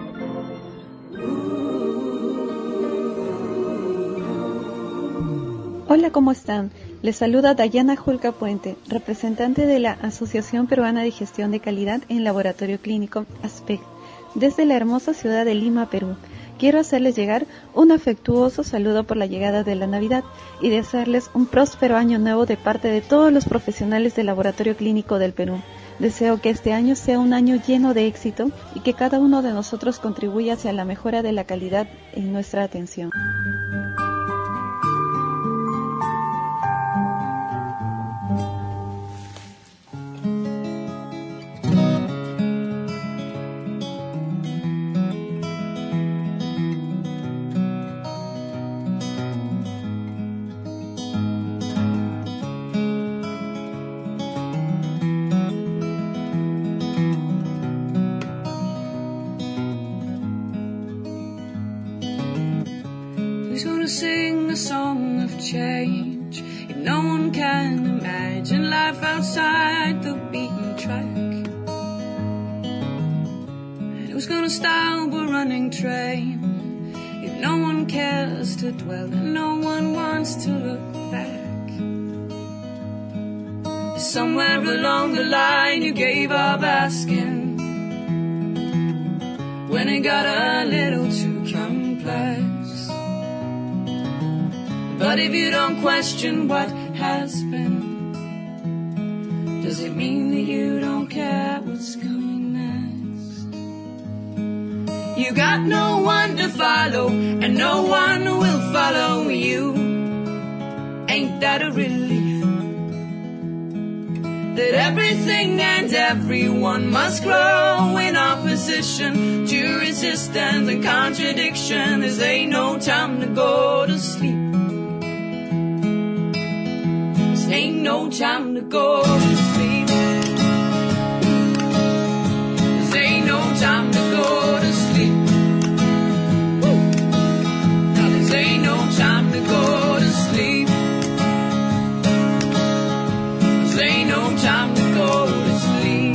Hola, ¿cómo están? Les saluda Dayana Julca Puente, representante de la Asociación Peruana de Gestión de Calidad en Laboratorio Clínico, ASPEC, desde la hermosa ciudad de Lima, Perú. Quiero hacerles llegar un afectuoso saludo por la llegada de la Navidad y desearles un próspero año nuevo de parte de todos los profesionales del Laboratorio Clínico del Perú. Deseo que este año sea un año lleno de éxito y que cada uno de nosotros contribuya hacia la mejora de la calidad en nuestra atención. Sing a song of change. If no one can imagine life outside the beaten track, and who's gonna stop a running train? If no one cares to dwell and no one wants to look back, somewhere along the line you gave up asking when it got a little too complex. But if you don't question what has been, does it mean that you don't care what's coming next? You got no one to follow, and no one will follow you. Ain't that a relief? That everything and everyone must grow in opposition to resistance and contradiction. There's ain't no time to go to sleep. Ain't no time to go to sleep. This ain't no time to go to sleep. Woo. Now this ain't no time to go to sleep. This ain't no time to go to sleep.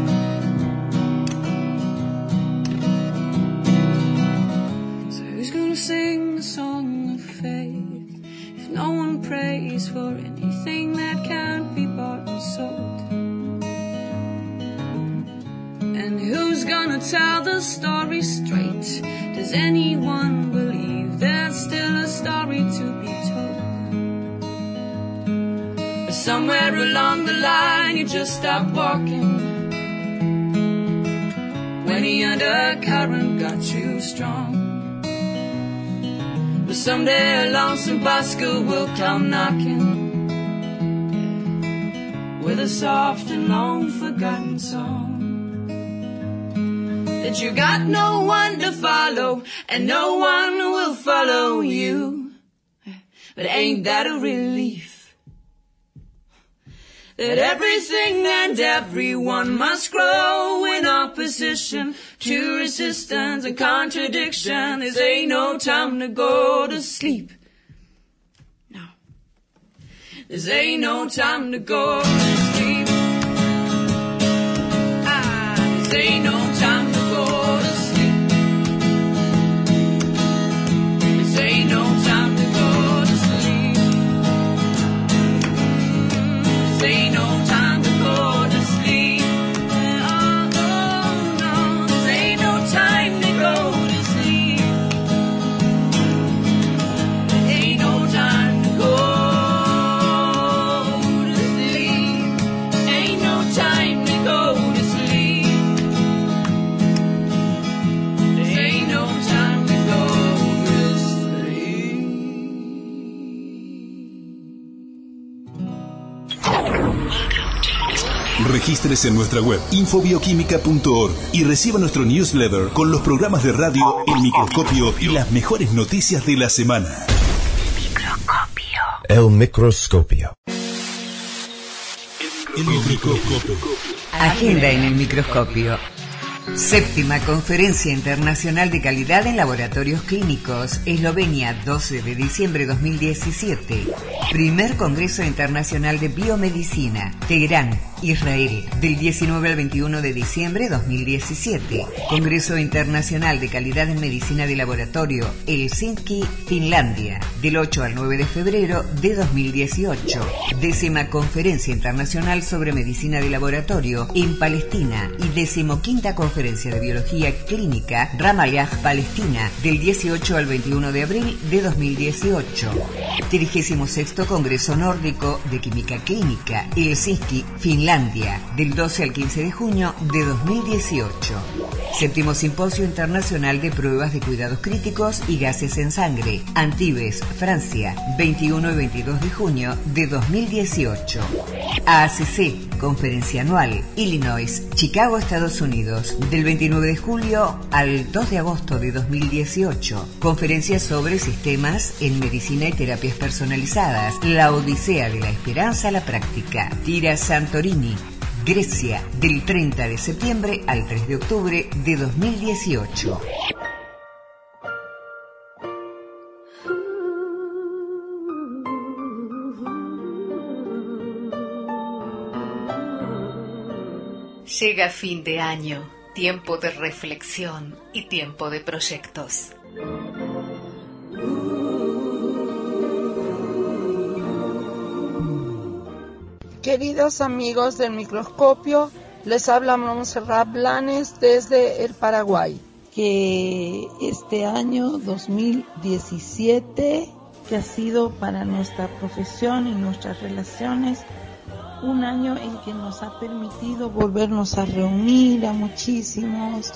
So who's gonna sing a song of faith if no one prays for anything that can't be bought and sold? And who's gonna tell the story straight? Does anyone believe there's still a story to be told? But somewhere along the line you just stopped walking when the undercurrent got too strong. But someday a lonesome busker will come knocking with a soft and long-forgotten song. That you got no one to follow, and no one will follow you. But ain't that a relief? That everything and everyone must grow in opposition to resistance and contradiction. This ain't no time to go to sleep. No. This ain't no time to go to sleep. This ain't no time to go to sleep. This ain't no time to go to sleep. This ain't no time to go to sleep. Oh, no, this ain't no time to go to sleep. There ain't no time to go to sleep. Ain't no time to go to sleep. Regístrese en nuestra web infobioquímica.org y reciba nuestro newsletter con los programas de radio, el microscopio y las mejores noticias de la semana. El microscopio. El microscopio. Agenda en el microscopio. Séptima Conferencia Internacional de Calidad en Laboratorios Clínicos, Eslovenia, 12 de diciembre 2017. Primer Congreso Internacional de Biomedicina, Teherán, Israel, del 19 al 21 de diciembre 2017. Congreso Internacional de Calidad en Medicina de Laboratorio, Helsinki, Finlandia, del 8 al 9 de febrero de 2018. Décima Conferencia Internacional sobre Medicina de Laboratorio en Palestina y 15ª Conferencia de Biología Clínica, Ramallah, Palestina, del 18 al 21 de abril de 2018. 36º Congreso Nórdico de Química Clínica, Helsinki, Finlandia, del 12 al 15 de junio de 2018. Séptimo Simposio Internacional de Pruebas de Cuidados Críticos y Gases en Sangre, Antibes, Francia, 21 y 22 de junio de 2018. AACC, Conferencia Anual, Illinois, Chicago, Estados Unidos, del 29 de julio al 2 de agosto de 2018. Conferencia sobre sistemas en medicina y terapias personalizadas, la Odisea de la Esperanza a la práctica. Tira Santorini, Grecia, del 30 de septiembre al 3 de octubre de 2018. Llega fin de año, tiempo de reflexión y tiempo de proyectos. Queridos amigos del microscopio, les habla Montserrat Blanes desde el Paraguay. Que este año 2017, que ha sido para nuestra profesión y nuestras relaciones un año en que nos ha permitido volvernos a reunir a muchísimos,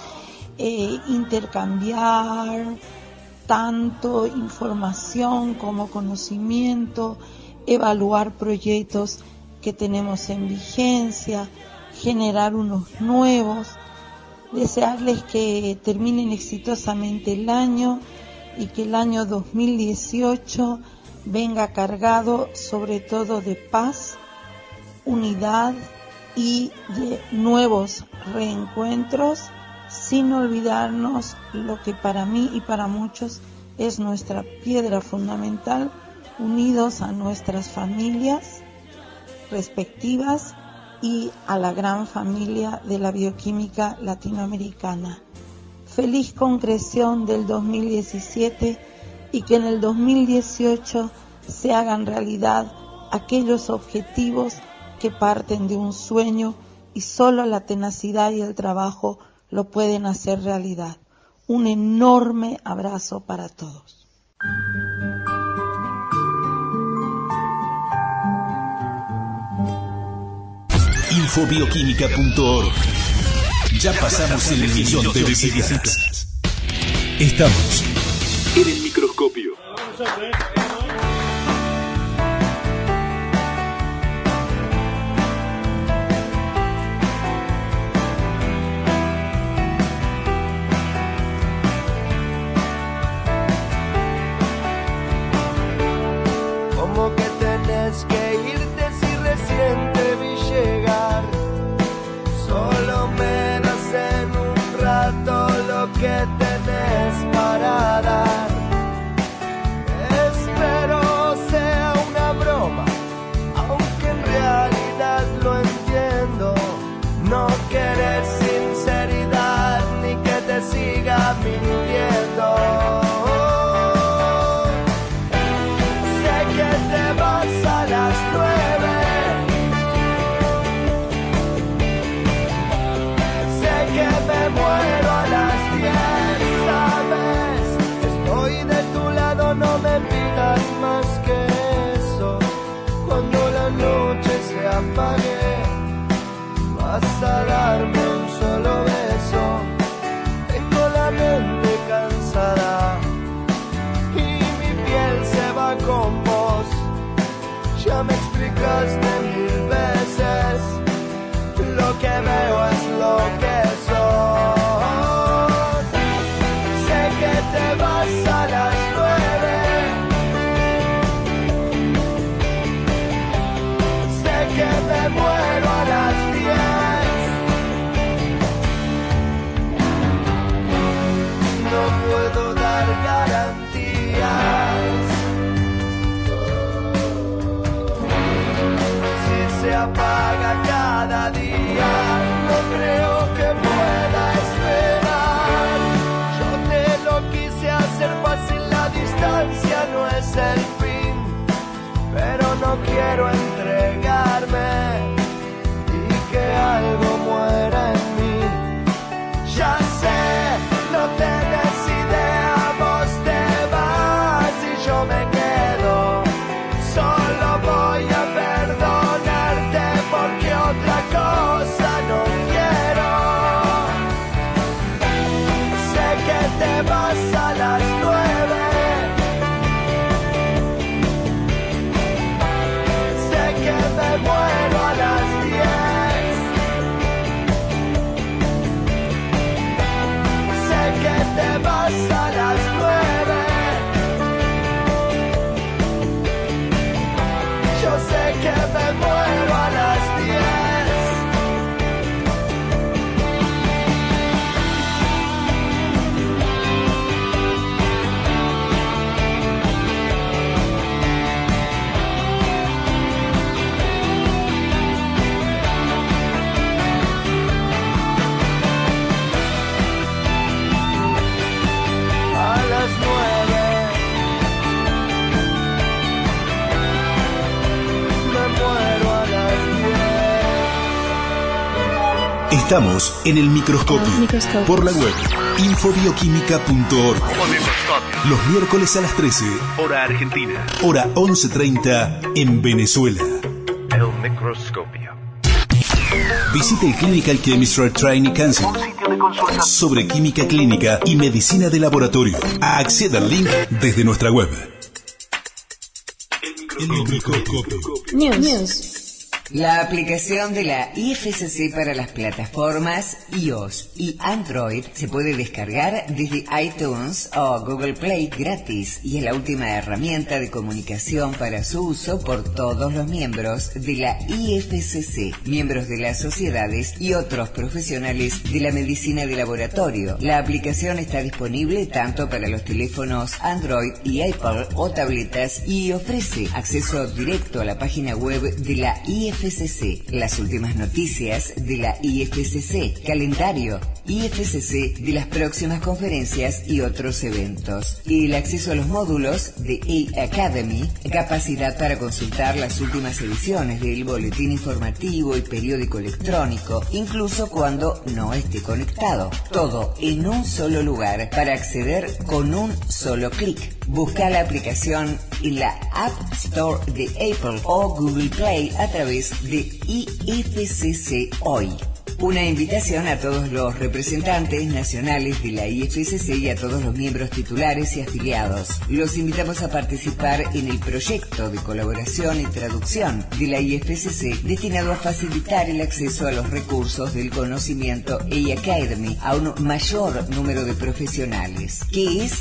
intercambiar tanto información como conocimiento, evaluar proyectos que tenemos en vigencia, generar unos nuevos, desearles que terminen exitosamente el año y que el año 2018 venga cargado sobre todo de paz, unidad y de nuevos reencuentros, sin olvidarnos lo que para mí y para muchos es nuestra piedra fundamental, unidos a nuestras familias respectivas y a la gran familia de la bioquímica latinoamericana. Feliz concreción del 2017 y que en el 2018 se hagan realidad aquellos objetivos que parten de un sueño y solo la tenacidad y el trabajo lo pueden hacer realidad. Un enorme abrazo para todos. Infobioquímica.org. Ya pasamos el millón de visitas. Estamos en el microscopio. Como que tenés que irte si recién te vi llegar. Solo me das en un rato lo que tenés para dar. Espero sea una broma, aunque en realidad lo entiendo. No querés sinceridad ni que te siga mintiendo. Sé que te vas a las 9. Sé que me muero a las 10, ¿sabes? Estoy de tu lado, no me pidas más que eso. Cuando la noche se apague, vas a darme un solo beso. Tengo la mente cansada y mi piel se va con vos. Ya me explicaste 1000 veces apaga cada día. No creo que pueda esperar. Yo te lo quise hacer fácil, la distancia no es el fin, pero no quiero entregarme y que algo muera en mí. Ya sé, no tenés idea, vos te vas y yo me quedo. Solo voy a perdonarte porque otra cosa no quiero. Sé que te vas a las 9. Sé que me muero a las 10. Sé que te vas a las 9. Yo sé que me muero a las 10. A las 9. Me muero a las 10. Estamos en el microscopio, por la web infobioquímica.org. Los miércoles a las 13, hora argentina, hora 11:30 en Venezuela. El microscopio. Visite el Clinical Chemistry Training Council sobre química clínica y medicina de laboratorio. Acceda al link desde nuestra web. El microscopio. News. La aplicación de la IFCC para las plataformas iOS y Android se puede descargar desde iTunes o Google Play gratis y es la última herramienta de comunicación para su uso por todos los miembros de la IFCC, miembros de las sociedades y otros profesionales de la medicina de laboratorio. La aplicación está disponible tanto para los teléfonos Android y Apple o tabletas y ofrece acceso directo a la página web de la IFCC, las últimas noticias de la IFCC, calendario IFCC de las próximas conferencias y otros eventos, y el acceso a los módulos de e-Academy, capacidad para consultar las últimas ediciones del boletín informativo y periódico electrónico, incluso cuando no esté conectado. Todo en un solo lugar para acceder con un solo clic. Busca la aplicación en la App Store de Apple o Google Play a través de IFCC Hoy. Una invitación a todos los representantes nacionales de la IFCC y a todos los miembros titulares y afiliados. Los invitamos a participar en el proyecto de colaboración y traducción de la IFCC destinado a facilitar el acceso a los recursos del conocimiento e-Academy a un mayor número de profesionales. ¿Qué es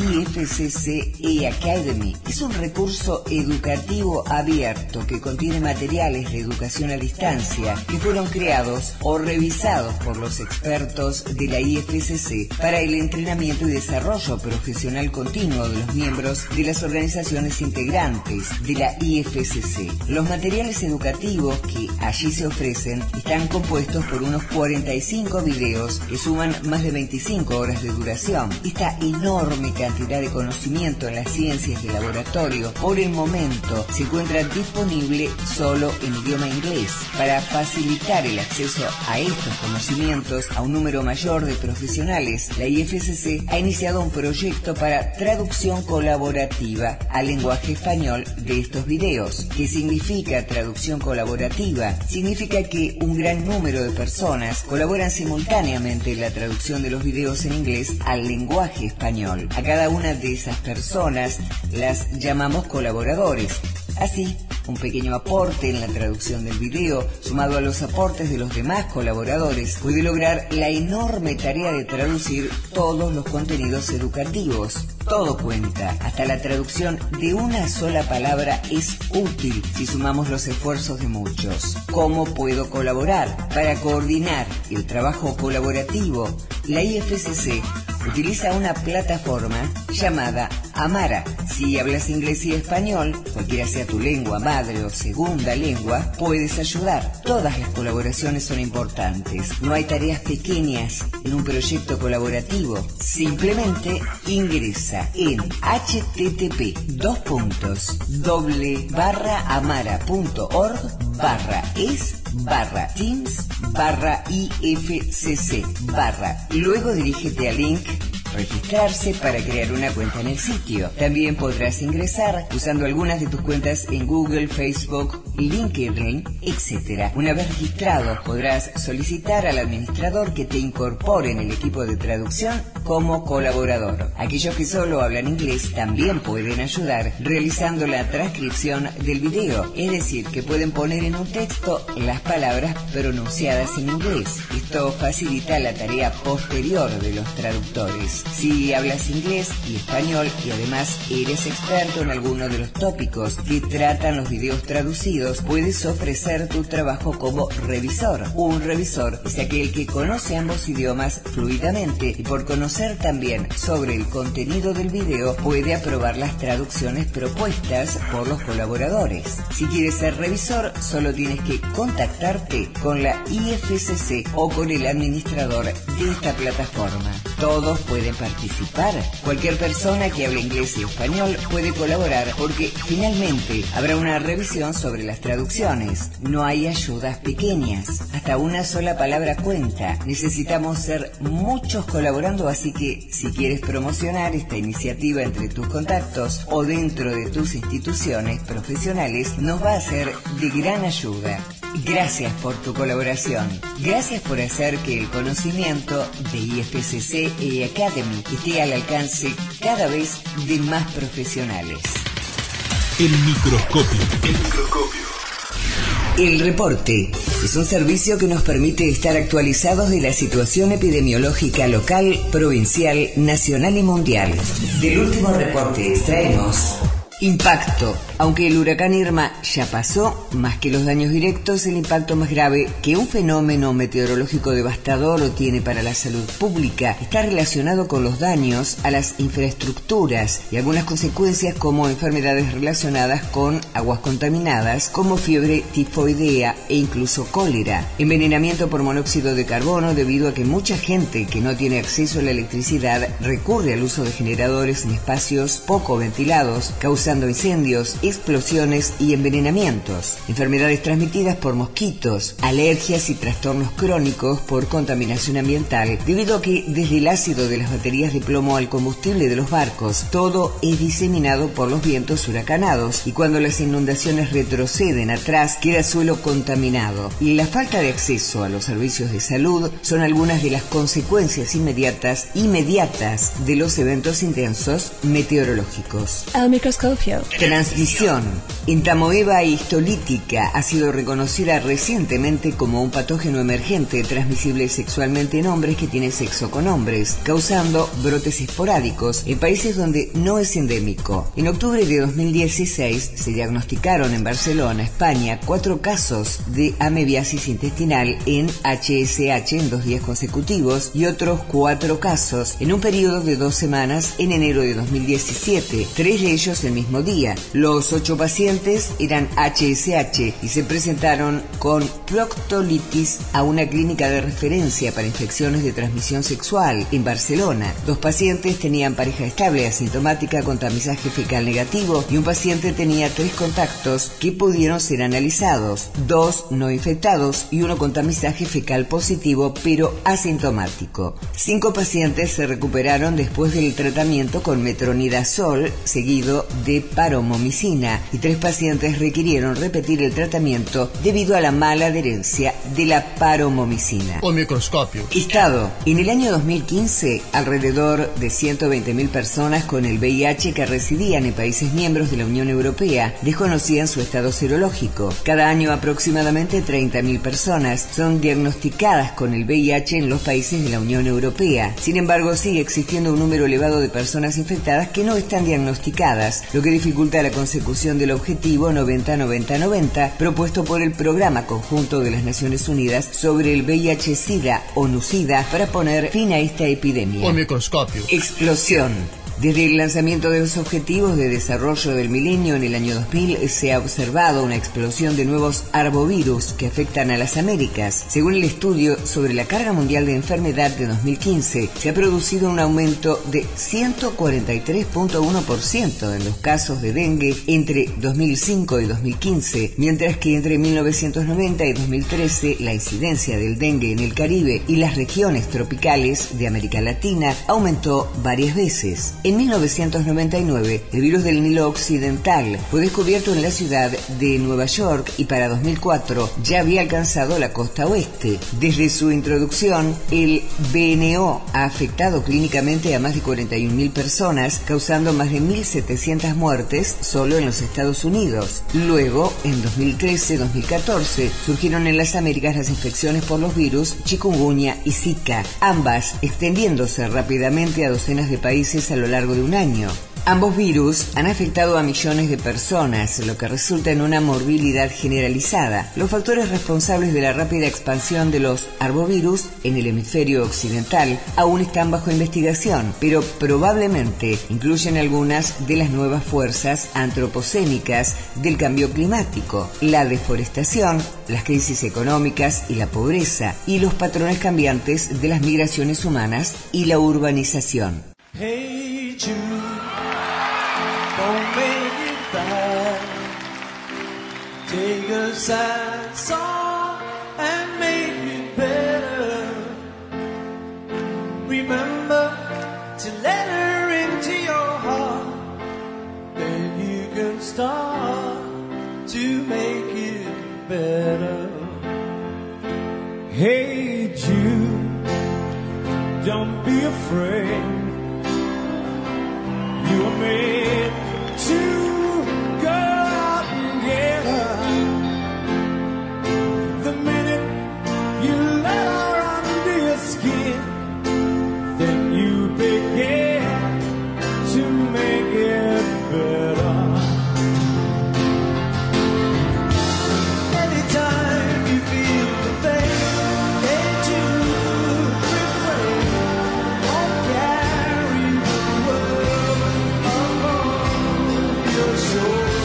IFCC e-Academy? Es un recurso educativo abierto que contiene materiales de educación a distancia que fueron creados o revisados por los expertos de la IFCC para el entrenamiento y desarrollo profesional continuo de los miembros de las organizaciones integrantes de la IFCC. Los materiales educativos que allí se ofrecen están compuestos por unos 45 videos que suman más de 25 horas de duración. Esta enorme cantidad de conocimiento en las ciencias de laboratorio por el momento se encuentra disponible solo en idioma inglés. Para facilitar el acceso a estos conocimientos a un número mayor de profesionales, la IFCC ha iniciado un proyecto para traducción colaborativa al lenguaje español de estos videos. ¿Qué significa traducción colaborativa? Significa que un gran número de personas colaboran simultáneamente en la traducción de los videos en inglés al lenguaje español. A cada una de esas personas las llamamos colaboradores. Así, un pequeño aporte en la traducción del video, sumado a los aportes de los demás colaboradores, puede lograr la enorme tarea de traducir todos los contenidos educativos. Todo cuenta, hasta la traducción de una sola palabra es útil si sumamos los esfuerzos de muchos. ¿Cómo puedo colaborar? Para coordinar el trabajo colaborativo, la IFCC utiliza una plataforma llamada Amara. Si hablas inglés y español, cualquiera sea tu lengua madre o segunda lengua, puedes ayudar. Todas las colaboraciones son importantes. No hay tareas pequeñas en un proyecto colaborativo. Simplemente ingresa en http://amara.org/es/teams/IFCC/ y luego dirígete al link registrarse para crear una cuenta en el sitio. También podrás ingresar usando algunas de tus cuentas en Google, Facebook, LinkedIn, etc. Una vez registrado, podrás solicitar al administrador que te incorpore en el equipo de traducción como colaborador. Aquellos que solo hablan inglés también pueden ayudar realizando la transcripción del video, es decir, que pueden poner en un texto las palabras pronunciadas en inglés. Esto facilita la tarea posterior de los traductores. Si hablas inglés y español y además eres experto en alguno de los tópicos que tratan los videos traducidos, puedes ofrecer tu trabajo como revisor. Un revisor es aquel que conoce ambos idiomas fluidamente y por conocer también sobre el contenido del video puede aprobar las traducciones propuestas por los colaboradores. Si quieres ser revisor, solo tienes que contactarte con la IFCC o con el administrador de esta plataforma. Todos pueden participar. Cualquier persona que hable inglés y español puede colaborar porque finalmente habrá una revisión sobre las traducciones. No hay ayudas pequeñas. Hasta una sola palabra cuenta. Necesitamos ser muchos colaborando, así que si quieres promocionar esta iniciativa entre tus contactos o dentro de tus instituciones profesionales, nos va a ser de gran ayuda. Gracias por tu colaboración. Gracias por hacer que el conocimiento de IFCC y Academy esté al alcance cada vez de más profesionales. El microscopio. El reporte es un servicio que nos permite estar actualizados de la situación epidemiológica local, provincial, nacional y mundial. Del último reporte extraemos: impacto. Aunque el huracán Irma ya pasó, más que los daños directos, el impacto más grave que un fenómeno meteorológico devastador tiene para la salud pública está relacionado con los daños a las infraestructuras y algunas consecuencias como enfermedades relacionadas con aguas contaminadas, como fiebre tifoidea e incluso cólera, envenenamiento por monóxido de carbono debido a que mucha gente que no tiene acceso a la electricidad recurre al uso de generadores en espacios poco ventilados, causando incendios, explosiones y envenenamientos, enfermedades transmitidas por mosquitos, alergias y trastornos crónicos por contaminación ambiental, debido a que desde el ácido de las baterías de plomo al combustible de los barcos, todo es diseminado por los vientos huracanados y cuando las inundaciones retroceden atrás queda suelo contaminado. Y la falta de acceso a los servicios de salud son algunas de las consecuencias inmediatas de los eventos intensos meteorológicos. El microscopio. Transmisión entamoeba histolítica ha sido reconocida recientemente como un patógeno emergente transmisible sexualmente en hombres que tienen sexo con hombres, causando brotes esporádicos en países donde no es endémico. En octubre de 2016 se diagnosticaron en Barcelona, España, 4 casos de amebiasis intestinal en HSH en 2 días consecutivos y otros 4 casos en un periodo de 2 semanas en enero de 2017, 3 de ellos el mismo día. Los 8 pacientes eran HSH y se presentaron con proctolitis a una clínica de referencia para infecciones de transmisión sexual en Barcelona. 2 pacientes tenían pareja estable asintomática con tamizaje fecal negativo y un paciente tenía 3 contactos que pudieron ser analizados, 2 no infectados y 1 con tamizaje fecal positivo pero asintomático. 5 pacientes se recuperaron después del tratamiento con metronidazol seguido de paromomicina y 3 pacientes requirieron repetir el tratamiento debido a la mala adherencia de la paromomicina. O microscopio. Estado. En el año 2015, alrededor de 120.000 personas con el VIH que residían en países miembros de la Unión Europea desconocían su estado serológico. Cada año aproximadamente 30.000 personas son diagnosticadas con el VIH en los países de la Unión Europea. Sin embargo, sigue existiendo un número elevado de personas infectadas que no están diagnosticadas, lo que dificulta la consecución del objetivo 90-90-90 propuesto por el Programa Conjunto de las Naciones Unidas sobre el VIH-Sida, ONU-Sida, para poner fin a esta epidemia. O microscopio. Explosión. Desde el lanzamiento de los Objetivos de Desarrollo del Milenio en el año 2000 se ha observado una explosión de nuevos arbovirus que afectan a las Américas. Según el estudio sobre la carga mundial de enfermedad de 2015, se ha producido un aumento de 143.1% en los casos de dengue entre 2005 y 2015, mientras que entre 1990 y 2013 la incidencia del dengue en el Caribe y las regiones tropicales de América Latina aumentó varias veces. En 1999, el virus del Nilo Occidental fue descubierto en la ciudad de Nueva York y para 2004 ya había alcanzado la costa oeste. Desde su introducción, el BNO ha afectado clínicamente a más de 41.000 personas, causando más de 1.700 muertes solo en los Estados Unidos. Luego, en 2013-2014, surgieron en las Américas las infecciones por los virus chikungunya y Zika, ambas extendiéndose rápidamente a docenas de países a lo largo de un año. Ambos virus han afectado a millones de personas, lo que resulta en una morbilidad generalizada. Los factores responsables de la rápida expansión de los arbovirus en el hemisferio occidental aún están bajo investigación, pero probablemente incluyen algunas de las nuevas fuerzas antropocénicas del cambio climático, la deforestación, las crisis económicas y la pobreza, y los patrones cambiantes de las migraciones humanas y la urbanización. Hey Jude, don't make it bad. Take a sad song and make it better. Remember to let her into your heart. Then you can start to make it better. Hey Jude, don't be afraid. You were made to go out and get her. The minute you let her under your skin, then you begin to make it better. Anytime you feel the pain, ain't you refrain? Don't carry the world alone your shoulders.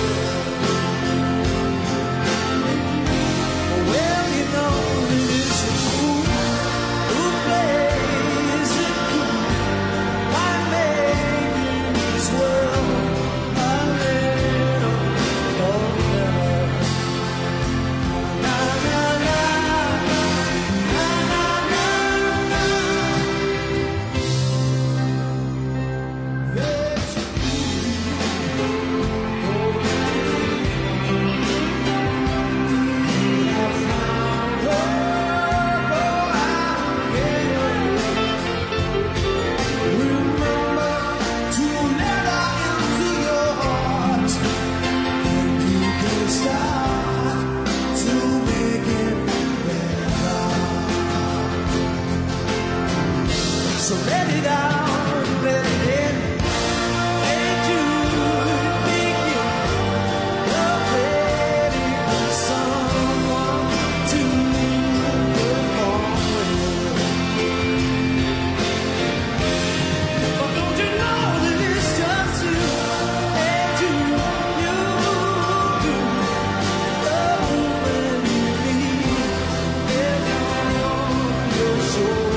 Well, you know that it's a fool who plays it cool by making this world a little better. Na na na na na na na. Yes, so let it out, let it in. Ain't you thinking you're ready for someone to perform with? But don't you know that it's just you? Ain't you do the woman you need is on your shoulder.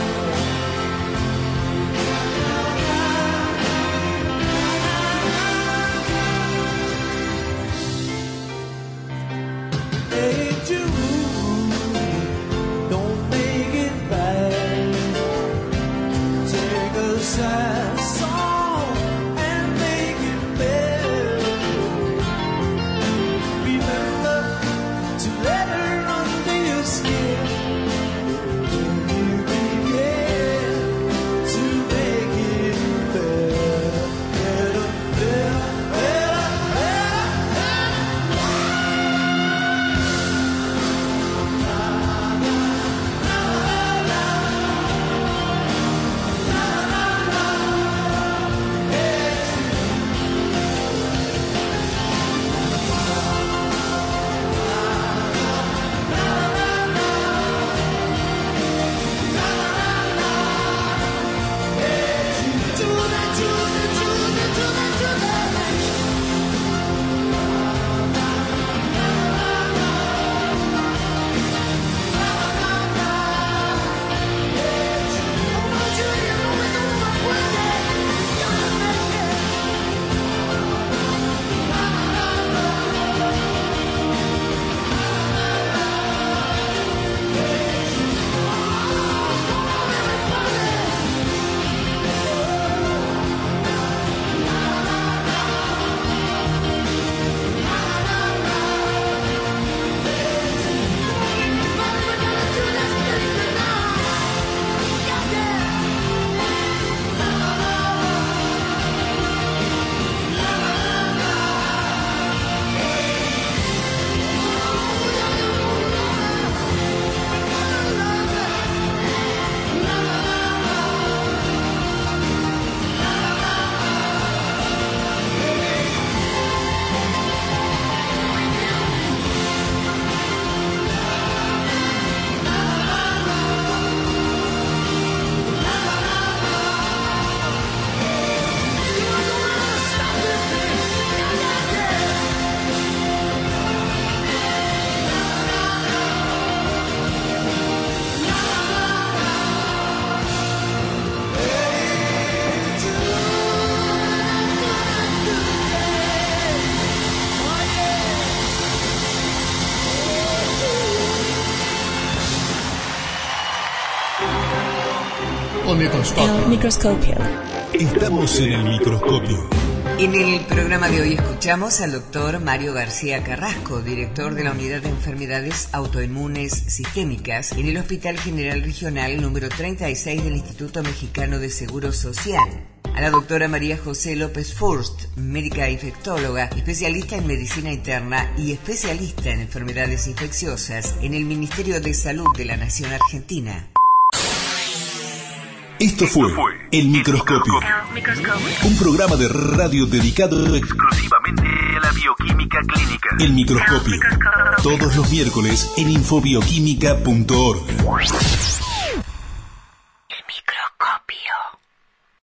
Hey Jude, don't make it bad. Take a sad song and make it better. Remember to let her under your skin. Then you begin to make it better, better, better, better, better. El microscopio. El microscopio. Estamos en el microscopio. En el programa de hoy escuchamos al doctor Mario García Carrasco, director de la Unidad de Enfermedades Autoinmunes Sistémicas en el Hospital General Regional número 36 del Instituto Mexicano de Seguro Social. A la doctora María José López Furst, médica infectóloga, especialista en medicina interna y especialista en enfermedades infecciosas en el Ministerio de Salud de la Nación Argentina. Esto fue El Microscopio, un programa de radio dedicado exclusivamente a la bioquímica clínica. El Microscopio, todos los miércoles en infobioquímica.org.